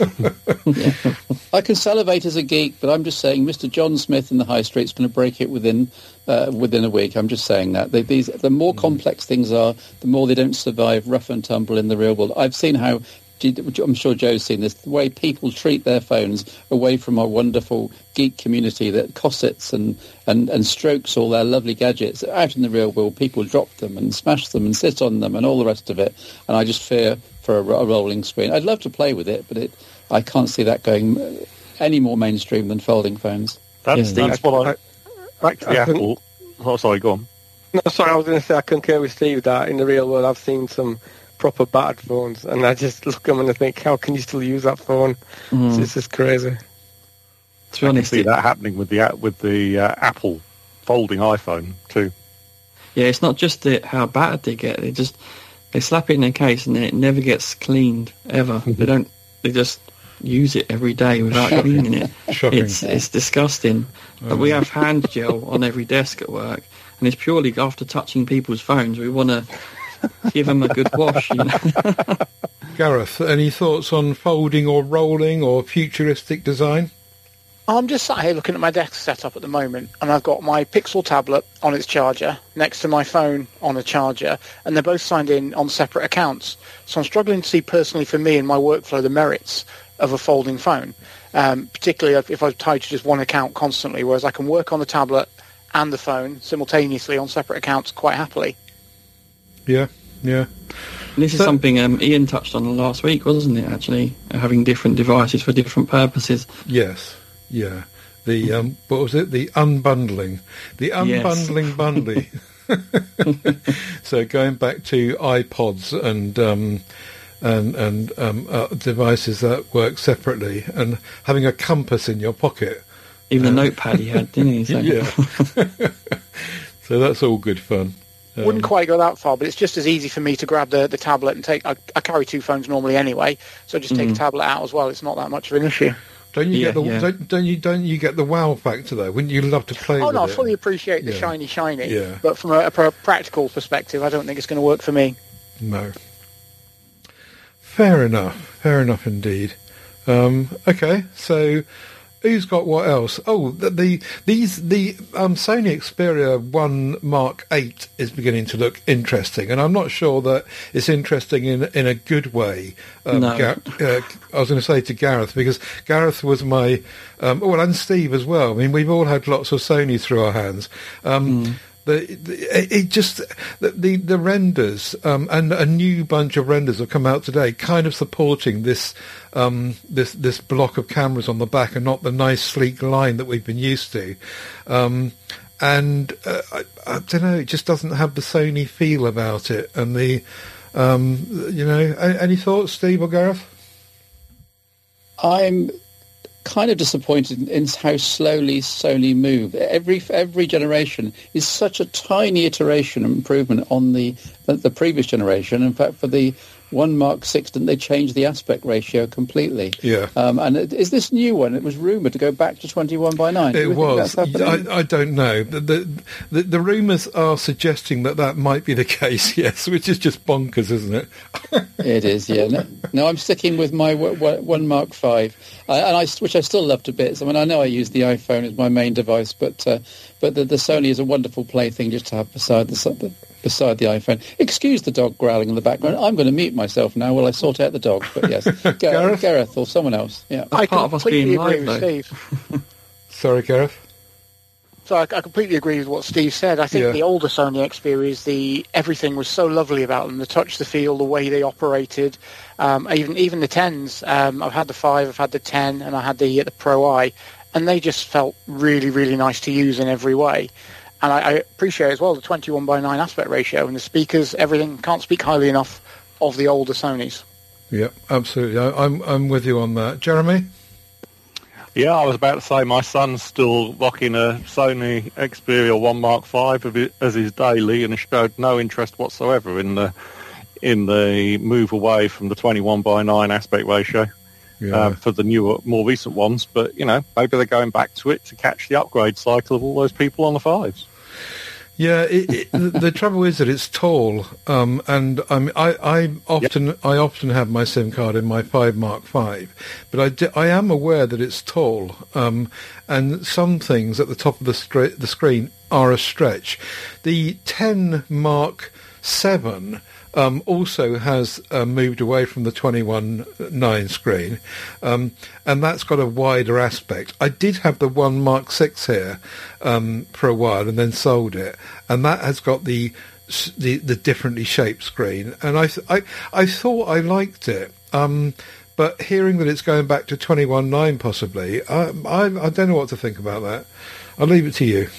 I can salivate as a geek, but I'm just saying Mister John Smith in the High Street's going to break it within uh, within a week. I'm just saying that. They, these, the more mm. complex things are, the more they don't survive rough and tumble in the real world. I've seen how, I'm sure Joe's seen this, the way people treat their phones away from our wonderful geek community that cossets and, and, and strokes all their lovely gadgets. Out in the real world, people drop them and smash them and sit on them and all the rest of it. And I just fear for a, a rolling screen. I'd love to play with it, but it, I can't see that going any more mainstream than folding phones. That's, yeah. that's what I... Back to the Apple. Oh, sorry, go on. No, sorry, I was going to say I concur with Steve that in the real world I've seen some proper battered phones, and I just look at them and I think, how can you still use that phone? Mm. It's just crazy. To be honest, I can see that happening with the with the uh, Apple folding iPhone too. Yeah, it's not just the, how battered they get; they just they slap it in a case and then it never gets cleaned ever. They don't. They just use it every day without cleaning it. Shocking. It's it's disgusting. But we have hand gel on every desk at work, and it's purely after touching people's phones we want to give them a good wash. You know? Gareth, any thoughts on folding or rolling or futuristic design? I'm just sat here looking at my desk setup at the moment, and I've got my Pixel tablet on its charger next to my phone on a charger, and they're both signed in on separate accounts. So I'm struggling to see personally for me in my workflow the merits of a folding phone, um, particularly if I'm tied to just one account constantly, whereas I can work on the tablet and the phone simultaneously on separate accounts quite happily. Yeah, yeah. And this is so, something um, Ian touched on last week, wasn't it, actually? Having different devices for different purposes. Yes, yeah. The, um, what was it? The unbundling. The unbundling bundly. So going back to iPods and... Um, and and um, uh, devices that work separately, and having a compass in your pocket. Even um, a notepad he had, didn't he? So. Yeah. So that's all good fun. Um, Wouldn't quite go that far, but it's just as easy for me to grab the, the tablet and take... I, I carry two phones normally anyway, so just take mm. the tablet out as well. It's not that much of an issue. Don't you yeah, get the yeah. don't, don't you don't you get the wow factor though? Wouldn't you love to play oh, with no, it? I fully appreciate the yeah. shiny shiny, yeah. but from a, a practical perspective, I don't think it's going to work for me. No. Fair enough. Fair enough indeed. Um, okay, so who's got what else? Oh, the, the these the um, Sony Xperia one Mark eight is beginning to look interesting, and I'm not sure that it's interesting in in a good way. Um, no. Gar- uh, I was going to say to Gareth, because Gareth was my um, well, and Steve as well. I mean, we've all had lots of Sony through our hands. Um, mm. The, the, it just the the, the renders um, and a new bunch of renders have come out today, kind of supporting this um, this this block of cameras on the back, and not the nice sleek line that we've been used to. Um, and uh, I, I don't know, it just doesn't have the Sony feel about it. And the um, you know, any thoughts, Steve or Gareth? I'm kind of disappointed in how slowly Sony move. Every every generation is such a tiny iteration improvement on the, the the previous generation. In fact, for the one Mark six, didn't they change the aspect ratio completely? Yeah. Um, and it, is this new one? It was rumoured to go back to twenty-one by nine. It was. I, I don't know. The, the, the, the rumours are suggesting that that might be the case, yes, which is just bonkers, isn't it? It is, yeah. No, no, I'm sticking with my w- w- one Mark five, uh, and I, which I still love to bits. I mean, I know I use the iPhone as my main device, but uh, but the, the Sony is a wonderful plaything just to have beside the beside the iPhone. Excuse the dog growling in the background. I'm going to mute myself now while I sort out the dog. But yes, Gareth, Gareth? Gareth or someone else. Yeah, I part of us completely being agree live, with though. Steve. Sorry, Gareth. So I, I completely agree with what Steve said. I think Yeah. the older Sony Xperias, the everything was so lovely about them. The touch, the feel, the way they operated. Um, even even the tens. Um, I've had the five, I've had the ten, and I had the the Pro I, and they just felt really really nice to use in every way. And I, I appreciate as well the twenty-one by nine aspect ratio and the speakers. Everything, can't speak highly enough of the older Sonys. Yeah, absolutely. I, I'm I'm with you on that, Jeremy. Yeah, I was about to say my son's still rocking a Sony Xperia one Mark five as his daily, and he showed no interest whatsoever in the in the move away from the twenty-one by nine aspect ratio Yeah. uh, for the newer, more recent ones. But you know, maybe they're going back to it to catch the upgrade cycle of all those people on the fives. Yeah, it, it, the, the trouble is that it's tall, um, and I'm, I, I often, yep. I often have my SIM card in my five Mark five, but I, di- I am aware that it's tall, um, and some things at the top of the, stra- the screen are a stretch. The ten Mark seven um, also has uh, moved away from the twenty-one nine screen, um, and that's got a wider aspect. I did have the one Mark six here um, for a while and then sold it, and that has got the the, the differently shaped screen, and I, th- I, I thought I liked it. Um, but hearing that it's going back to twenty-one nine possibly, I, I, I don't know what to think about that. I'll leave it to you.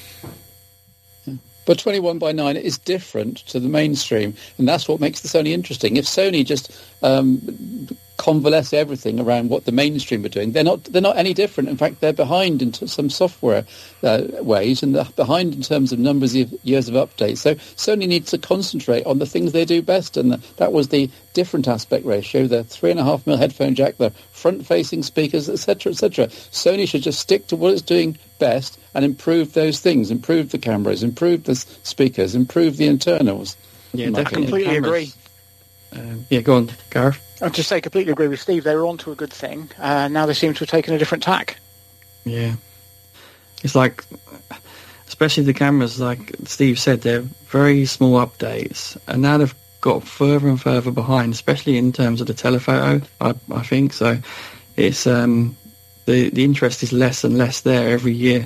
But twenty-one by nine is different to the mainstream, and that's what makes the Sony interesting. If Sony just um, convalesce everything around what the mainstream are doing, they're not they're not any different. In fact, they're behind in t- some software uh, ways, and they're behind in terms of numbers of years of updates. So Sony needs to concentrate on the things they do best, and the, that was the different aspect ratio, the three and a half mil headphone jack, the front-facing speakers, et cetera, et cetera. Sony should just stick to what it's doing best and improve those things, improve the cameras, improve the speakers, improve the internals. Yeah, I completely agree. Um, yeah, go on, Gareth. I'd just say completely agree with Steve. They were onto a good thing. Uh, now they seem to have taken a different tack. Yeah. It's like, especially the cameras, like Steve said, they're very small updates, and now they've got further and further behind, especially in terms of the telephoto, I, I think. So it's um, the, the interest is less and less there every year.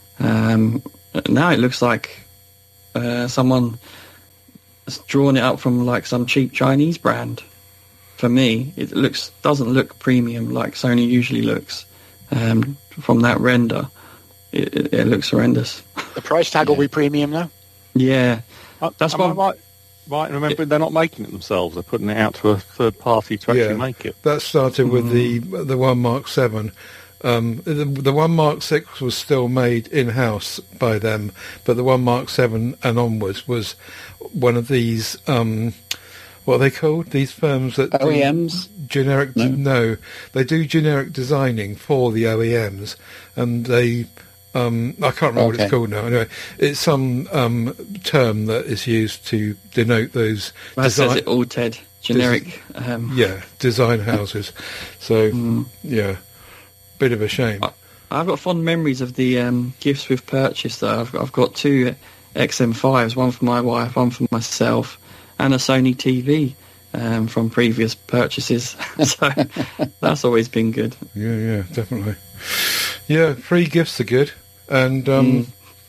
Um, now it looks like uh, someone has drawn it up from like some cheap Chinese brand. For me, it looks doesn't look premium like Sony usually looks. Um, from that render, it, it, it looks horrendous. The price tag yeah. will be premium, though. Yeah, that's Am I why. right? Right, remember they're not making it themselves; they're putting it out to a third party to actually Yeah. make it. That started with Mm. the the one Mark seven. Um, the, the one Mark six was still made in house by them, but the one Mark seven and onwards was one of these. Um, what are they called? These firms that O E Ms? do generic. No. no, they do generic designing for the O E Ms, and they. Um, I can't remember what Okay. it's called now. Anyway, it's some um, term that is used to denote those. That design- says it all, Ted. Generic. Um, yeah, design houses. So Mm. yeah, bit of a shame. I've got fond memories of the um, gifts we've purchased, though. I've, I've got two X M fives, one for my wife, one for myself, and a Sony T V um, from previous purchases. So that's always been good. Yeah, yeah, definitely. Yeah, free gifts are good, and um,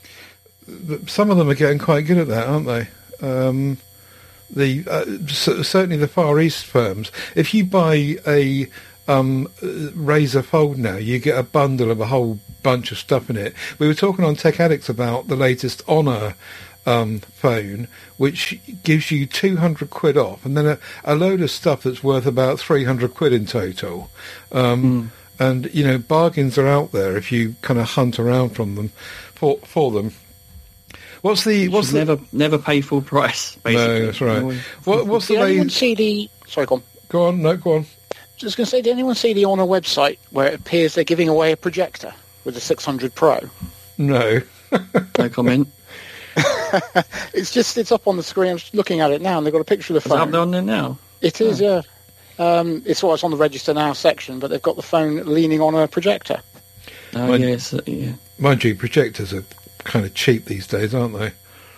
th- some of them are getting quite good at that, aren't they? Um, the uh, c- certainly the Far East firms. If you buy a um, Razer Fold now, you get a bundle of a whole bunch of stuff in it. We were talking on Tech Addicts about the latest Honor um, phone, which gives you two hundred quid off, and then a, a load of stuff that's worth about three hundred quid in total. Um, Mm. And, you know, bargains are out there if you kind of hunt around from them, for for them. What's the... You what's should the, never never pay full price, basically. No, that's right. Always- What, what's the Did anyone latest... see the Sorry, go on. Go on, no, go on. Just going to say, did anyone see the Honor website where it appears they're giving away a projector with the six hundred Pro? No. No comment. It's just, it's up on the screen. I'm just looking at it now, and they've got a picture of the Is it phone. up there on there now? It is, Oh. yeah. Um, it's well, it's on the Register Now section, but they've got the phone leaning on a projector. Oh, Mind- yes, uh, yeah. Mind you, projectors are kind of cheap these days, aren't they?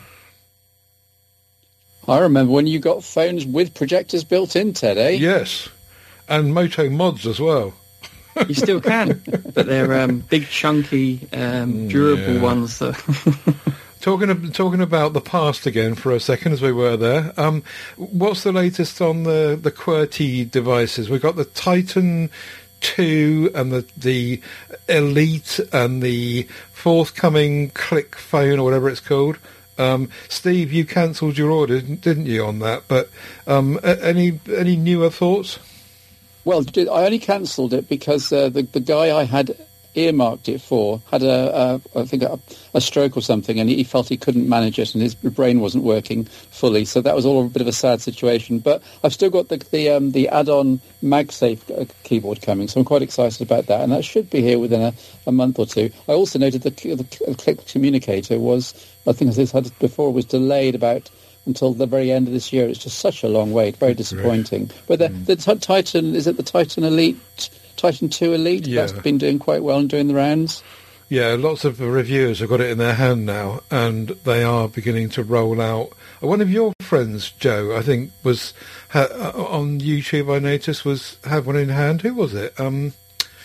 I remember when you got phones with projectors built in, Ted, eh? Yes. And Moto Mods as well. You still can, but they're um, big, chunky, um, durable yeah. ones. That Talking of, talking about the past again for a second, as we were there. Um, what's the latest on the the QWERTY devices? We've got the Titan two and the the Elite and the forthcoming Click phone or whatever it's called. Um, Steve, you cancelled your order, didn't you, on that? But um, a- any any newer thoughts? Well, did- I only cancelled it because uh, the the guy I had earmarked it for had a, a I think a, a stroke or something, and he felt he couldn't manage it, and his brain wasn't working fully. So that was all a bit of a sad situation. But I've still got the the, um, the add-on MagSafe keyboard coming, so I'm quite excited about that, and that should be here within a, a month or two. I also noted the, the Click Communicator was, I think as I said before, was delayed about until the very end of this year. It's just such a long wait, very disappointing. But the, mm. the t- Titan, is it the Titan Elite? Titan two Elite, yeah. That's been doing quite well and doing the rounds. Yeah, lots of reviewers have got it in their hand now, and they are beginning to roll out. One of your friends, Joe, I think, was ha- on YouTube. I noticed was had one in hand. Who was it? Um,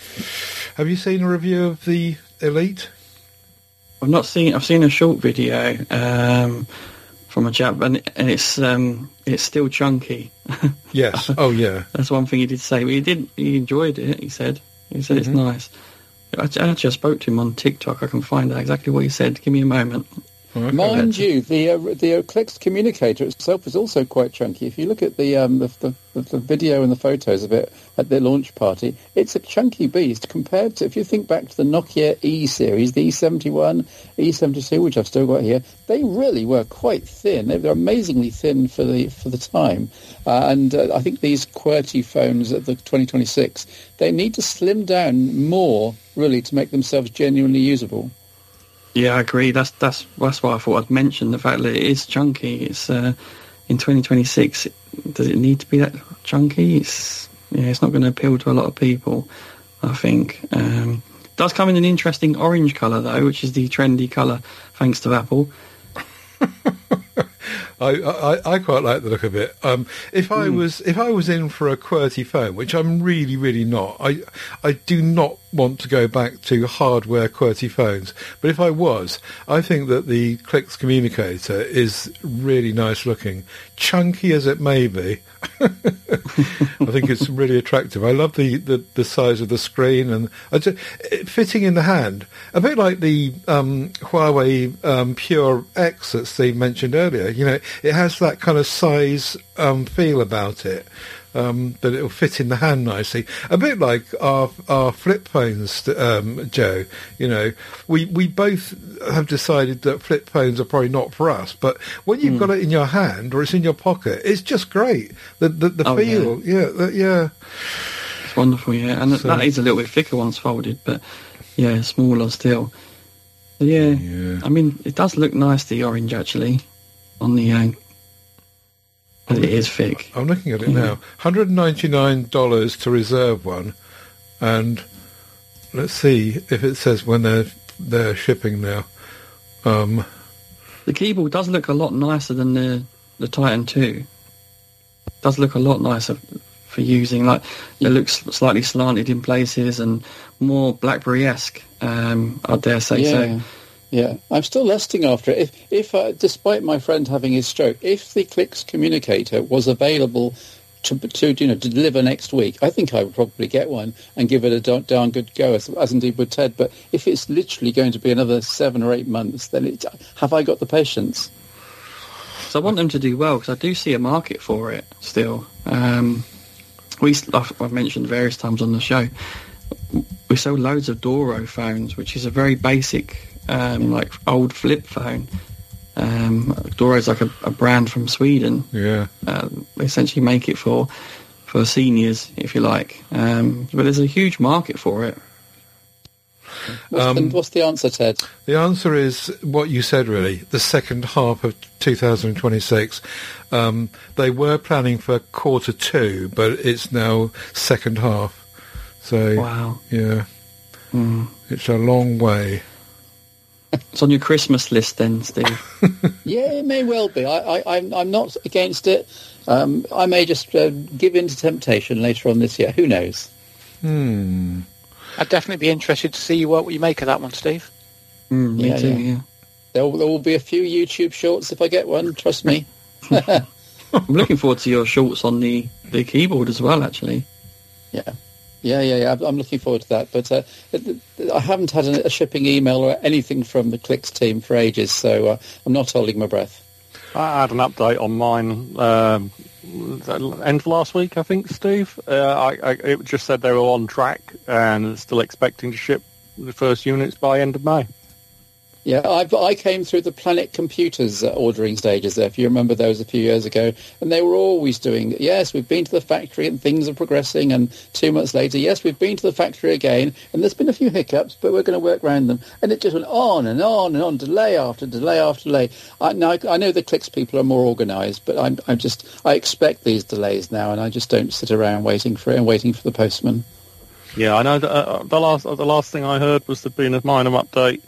have you seen a review of the Elite? I've not seen. I've seen a short video um, from a chap, and, and it's um, it's still chunky. Yes. Oh, yeah. That's one thing he did say. But he did. He enjoyed it. He said. He said Mm-hmm. it's nice. I, actually, I spoke to him on TikTok. I can find out exactly what he said. Give me a moment. Okay. Mind you, the uh, the Click Communicator itself is also quite chunky. If you look at the, um, the, the the video and the photos of it at the launch party, it's a chunky beast compared to, if you think back to the Nokia E series, the E seventy-one, E seventy-two, which I've still got here, they really were quite thin. They were amazingly thin for the for the time. Uh, and uh, I think these QWERTY phones at the twenty twenty-six, they need to slim down more, really, to make themselves genuinely usable. Yeah, I agree. That's that's that's why I thought I'd mention the fact that it is chunky. It's uh, in twenty twenty-six. Does it need to be that chunky? It's yeah, it's not going to appeal to a lot of people, I think. Um, it does come in an interesting orange colour though, which is the trendy colour thanks to Apple. I, I I quite like the look of it. Um, if I mm. was if I was in for a QWERTY phone, which I'm really really not, I I do not want to go back to hardware QWERTY phones. But if I was, I think that the Click Communicator is really nice looking, chunky as it may be. I think it's really attractive. I love the, the, the size of the screen and I just, it, fitting in the hand. A bit like the um, Huawei um, Pure X that Steve mentioned earlier. You know, it has that kind of size um, feel about it. Um, that it'll fit in the hand nicely. A bit like our our flip phones, um, Joe. You know, we, we both have decided that flip phones are probably not for us. But when you've mm. got it in your hand or it's in your pocket, it's just great. The the, the oh, feel, yeah, yeah, the, yeah. It's wonderful, yeah. And so, that is a little bit thicker once folded, but yeah, smaller still. But yeah, yeah, I mean, it does look nice, the orange actually, on the. Uh, But it is thick. I'm looking at it yeah. now. one hundred ninety-nine dollars to reserve one, and let's see if it says when they're they're shipping now. Um, the keyboard does look a lot nicer than the the Titan two. It does look a lot nicer for using. Like it looks slightly slanted in places and more BlackBerry-esque. Um, I dare say yeah. so. Yeah, I'm still lusting after it. If, if uh, despite my friend having his stroke, if the Click Communicator was available to, to you know to deliver next week, I think I would probably get one and give it a darn, darn good go, as, as indeed would Ted. But if it's literally going to be another seven or eight months, then it, have I got the patience? So I want them to do well because I do see a market for it still. Um, we I've, I've mentioned various times on the show. We sell loads of Doro phones, which is a very basic. Um, like old flip phone, Um, Doro's like a, a brand from Sweden. Yeah. Uh, they essentially make it for for seniors, if you like. Um, but there's a huge market for it. What's, Um, the, what's the answer, Ted? The answer is what you said, really. The second half of two thousand twenty-six. Um, they were planning for quarter two, but it's now second half. So, Wow. yeah, Mm. it's a long way. It's on your Christmas list then, Steve. Yeah, it may well be. I, I, I'm, I'm not against it. Um, I may just uh, give in to temptation later on this year. Who knows? Hmm. I'd definitely be interested to see what you make of that one, Steve. Mm, me Yeah, too, yeah. yeah. There, will- there will be a few YouTube shorts if I get one. Trust me. I'm looking forward to your shorts on the, the keyboard as well, actually. Yeah. Yeah, yeah, yeah. I'm- I'm looking forward to that. But uh, I haven't had a, a shipping email or anything from the Clicks team for ages, so uh, I'm not holding my breath. I had an update on mine um, end of last week, I think, Steve. Uh, I, I, it just said they were on track and still expecting to ship the first units by end of May. Yeah, I've, I came through the Planet Computers uh, ordering stages there, if you remember those a few years ago, and they were always doing, yes, we've been to the factory and things are progressing, and two months later, yes, we've been to the factory again, and there's been a few hiccups, but we're going to work around them. And it just went on and on and on, delay after delay after delay. I, now, I, I know the Clicks people are more organised, but I'm, I'm just, I expect these delays now, and I just don't sit around waiting for it and waiting for the postman. Yeah, I know that, uh, the last the last thing I heard was there'd been a minor update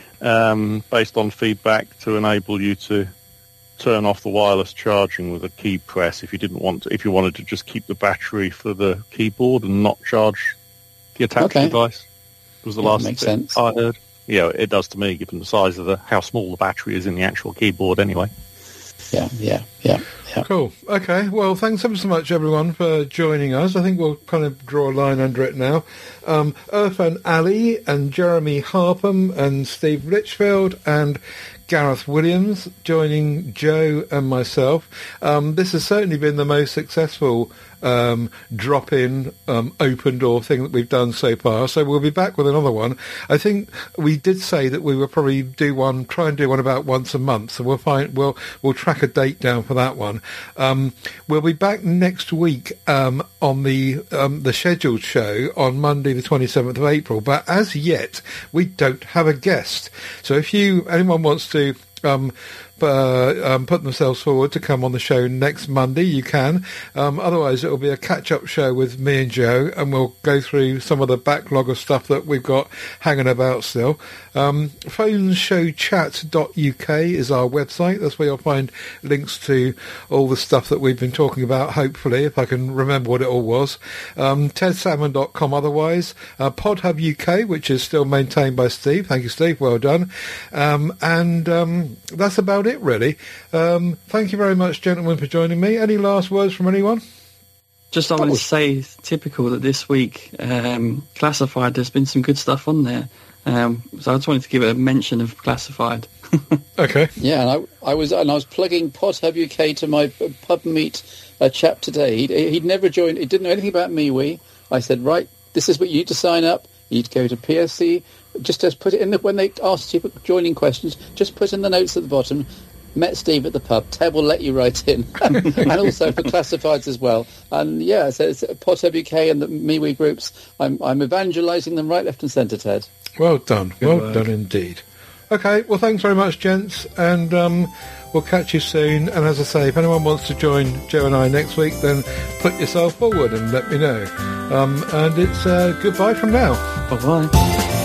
um, based on feedback to enable you to turn off the wireless charging with a key press if you didn't want to, if you wanted to just keep the battery for the keyboard and not charge the attached Okay. device. Was the Yeah, last makes thing sense. I heard. Yeah, it does to me, given the size of the how small the battery is in the actual keyboard. Anyway. Yeah, yeah, yeah, yeah. Cool. Okay. Well, thanks ever so much, everyone, for joining us. I think we'll kind of draw a line under it now. Um, Irfan Ali and Jeremy Harpham and Steve Litchfield and Gareth Williams joining Joe and myself. Um, this has certainly been the most successful um, drop-in um, open door thing that we've done so far. So we'll be back with another one. I think we did say that we will probably do one, try and do one about once a month. So we'll find we'll we'll track a date down for that one. Um, we'll be back next week um, on the um, the scheduled show on Monday the twenty-seventh of April. But as yet, we don't have a guest. So if you anyone wants to um, uh, um, put themselves forward to come on the show next Monday, you can. Um, otherwise, it will be a catch-up show with me and Joe, and we'll go through some of the backlog of stuff that we've got hanging about still. Um, phoneschowchat dot U K is our website. That's where you'll find links to all the stuff that we've been talking about, hopefully, if I can remember what it all was. Um, ted salmon dot com otherwise. Uh, PodHub U K, which is still maintained by Steve. Thank you, Steve. Well done. Um, and um, that's about it, really. Um, thank you very much, gentlemen, for joining me. Any last words from anyone? Just I wanted to say, typical that this week, um, Classified, there's been some good stuff on there. Um, so I just wanted to give it a mention of Classified. Okay. Yeah, and I, I was and I was plugging PodHub U K to my uh, pub meet uh, chap today. He'd, he'd never joined. He didn't know anything about MeWe. I said, right, this is what you need to sign up. You need to go to P S C. Just just put it in the, when they ask you for joining questions. Just put in the notes at the bottom. Met Steve at the pub. Ted will let you write in, and also for Classifieds as well. And yeah, so it's PodHub U K and the MeWe groups. I'm I'm evangelising them right, left, and centre. Ted. Well done. Good well work. done indeed. Okay, well, thanks very much, gents, and um, we'll catch you soon. And as I say, if anyone wants to join Joe and I next week, then put yourself forward and let me know. Um, and it's uh, goodbye from now. Bye-bye.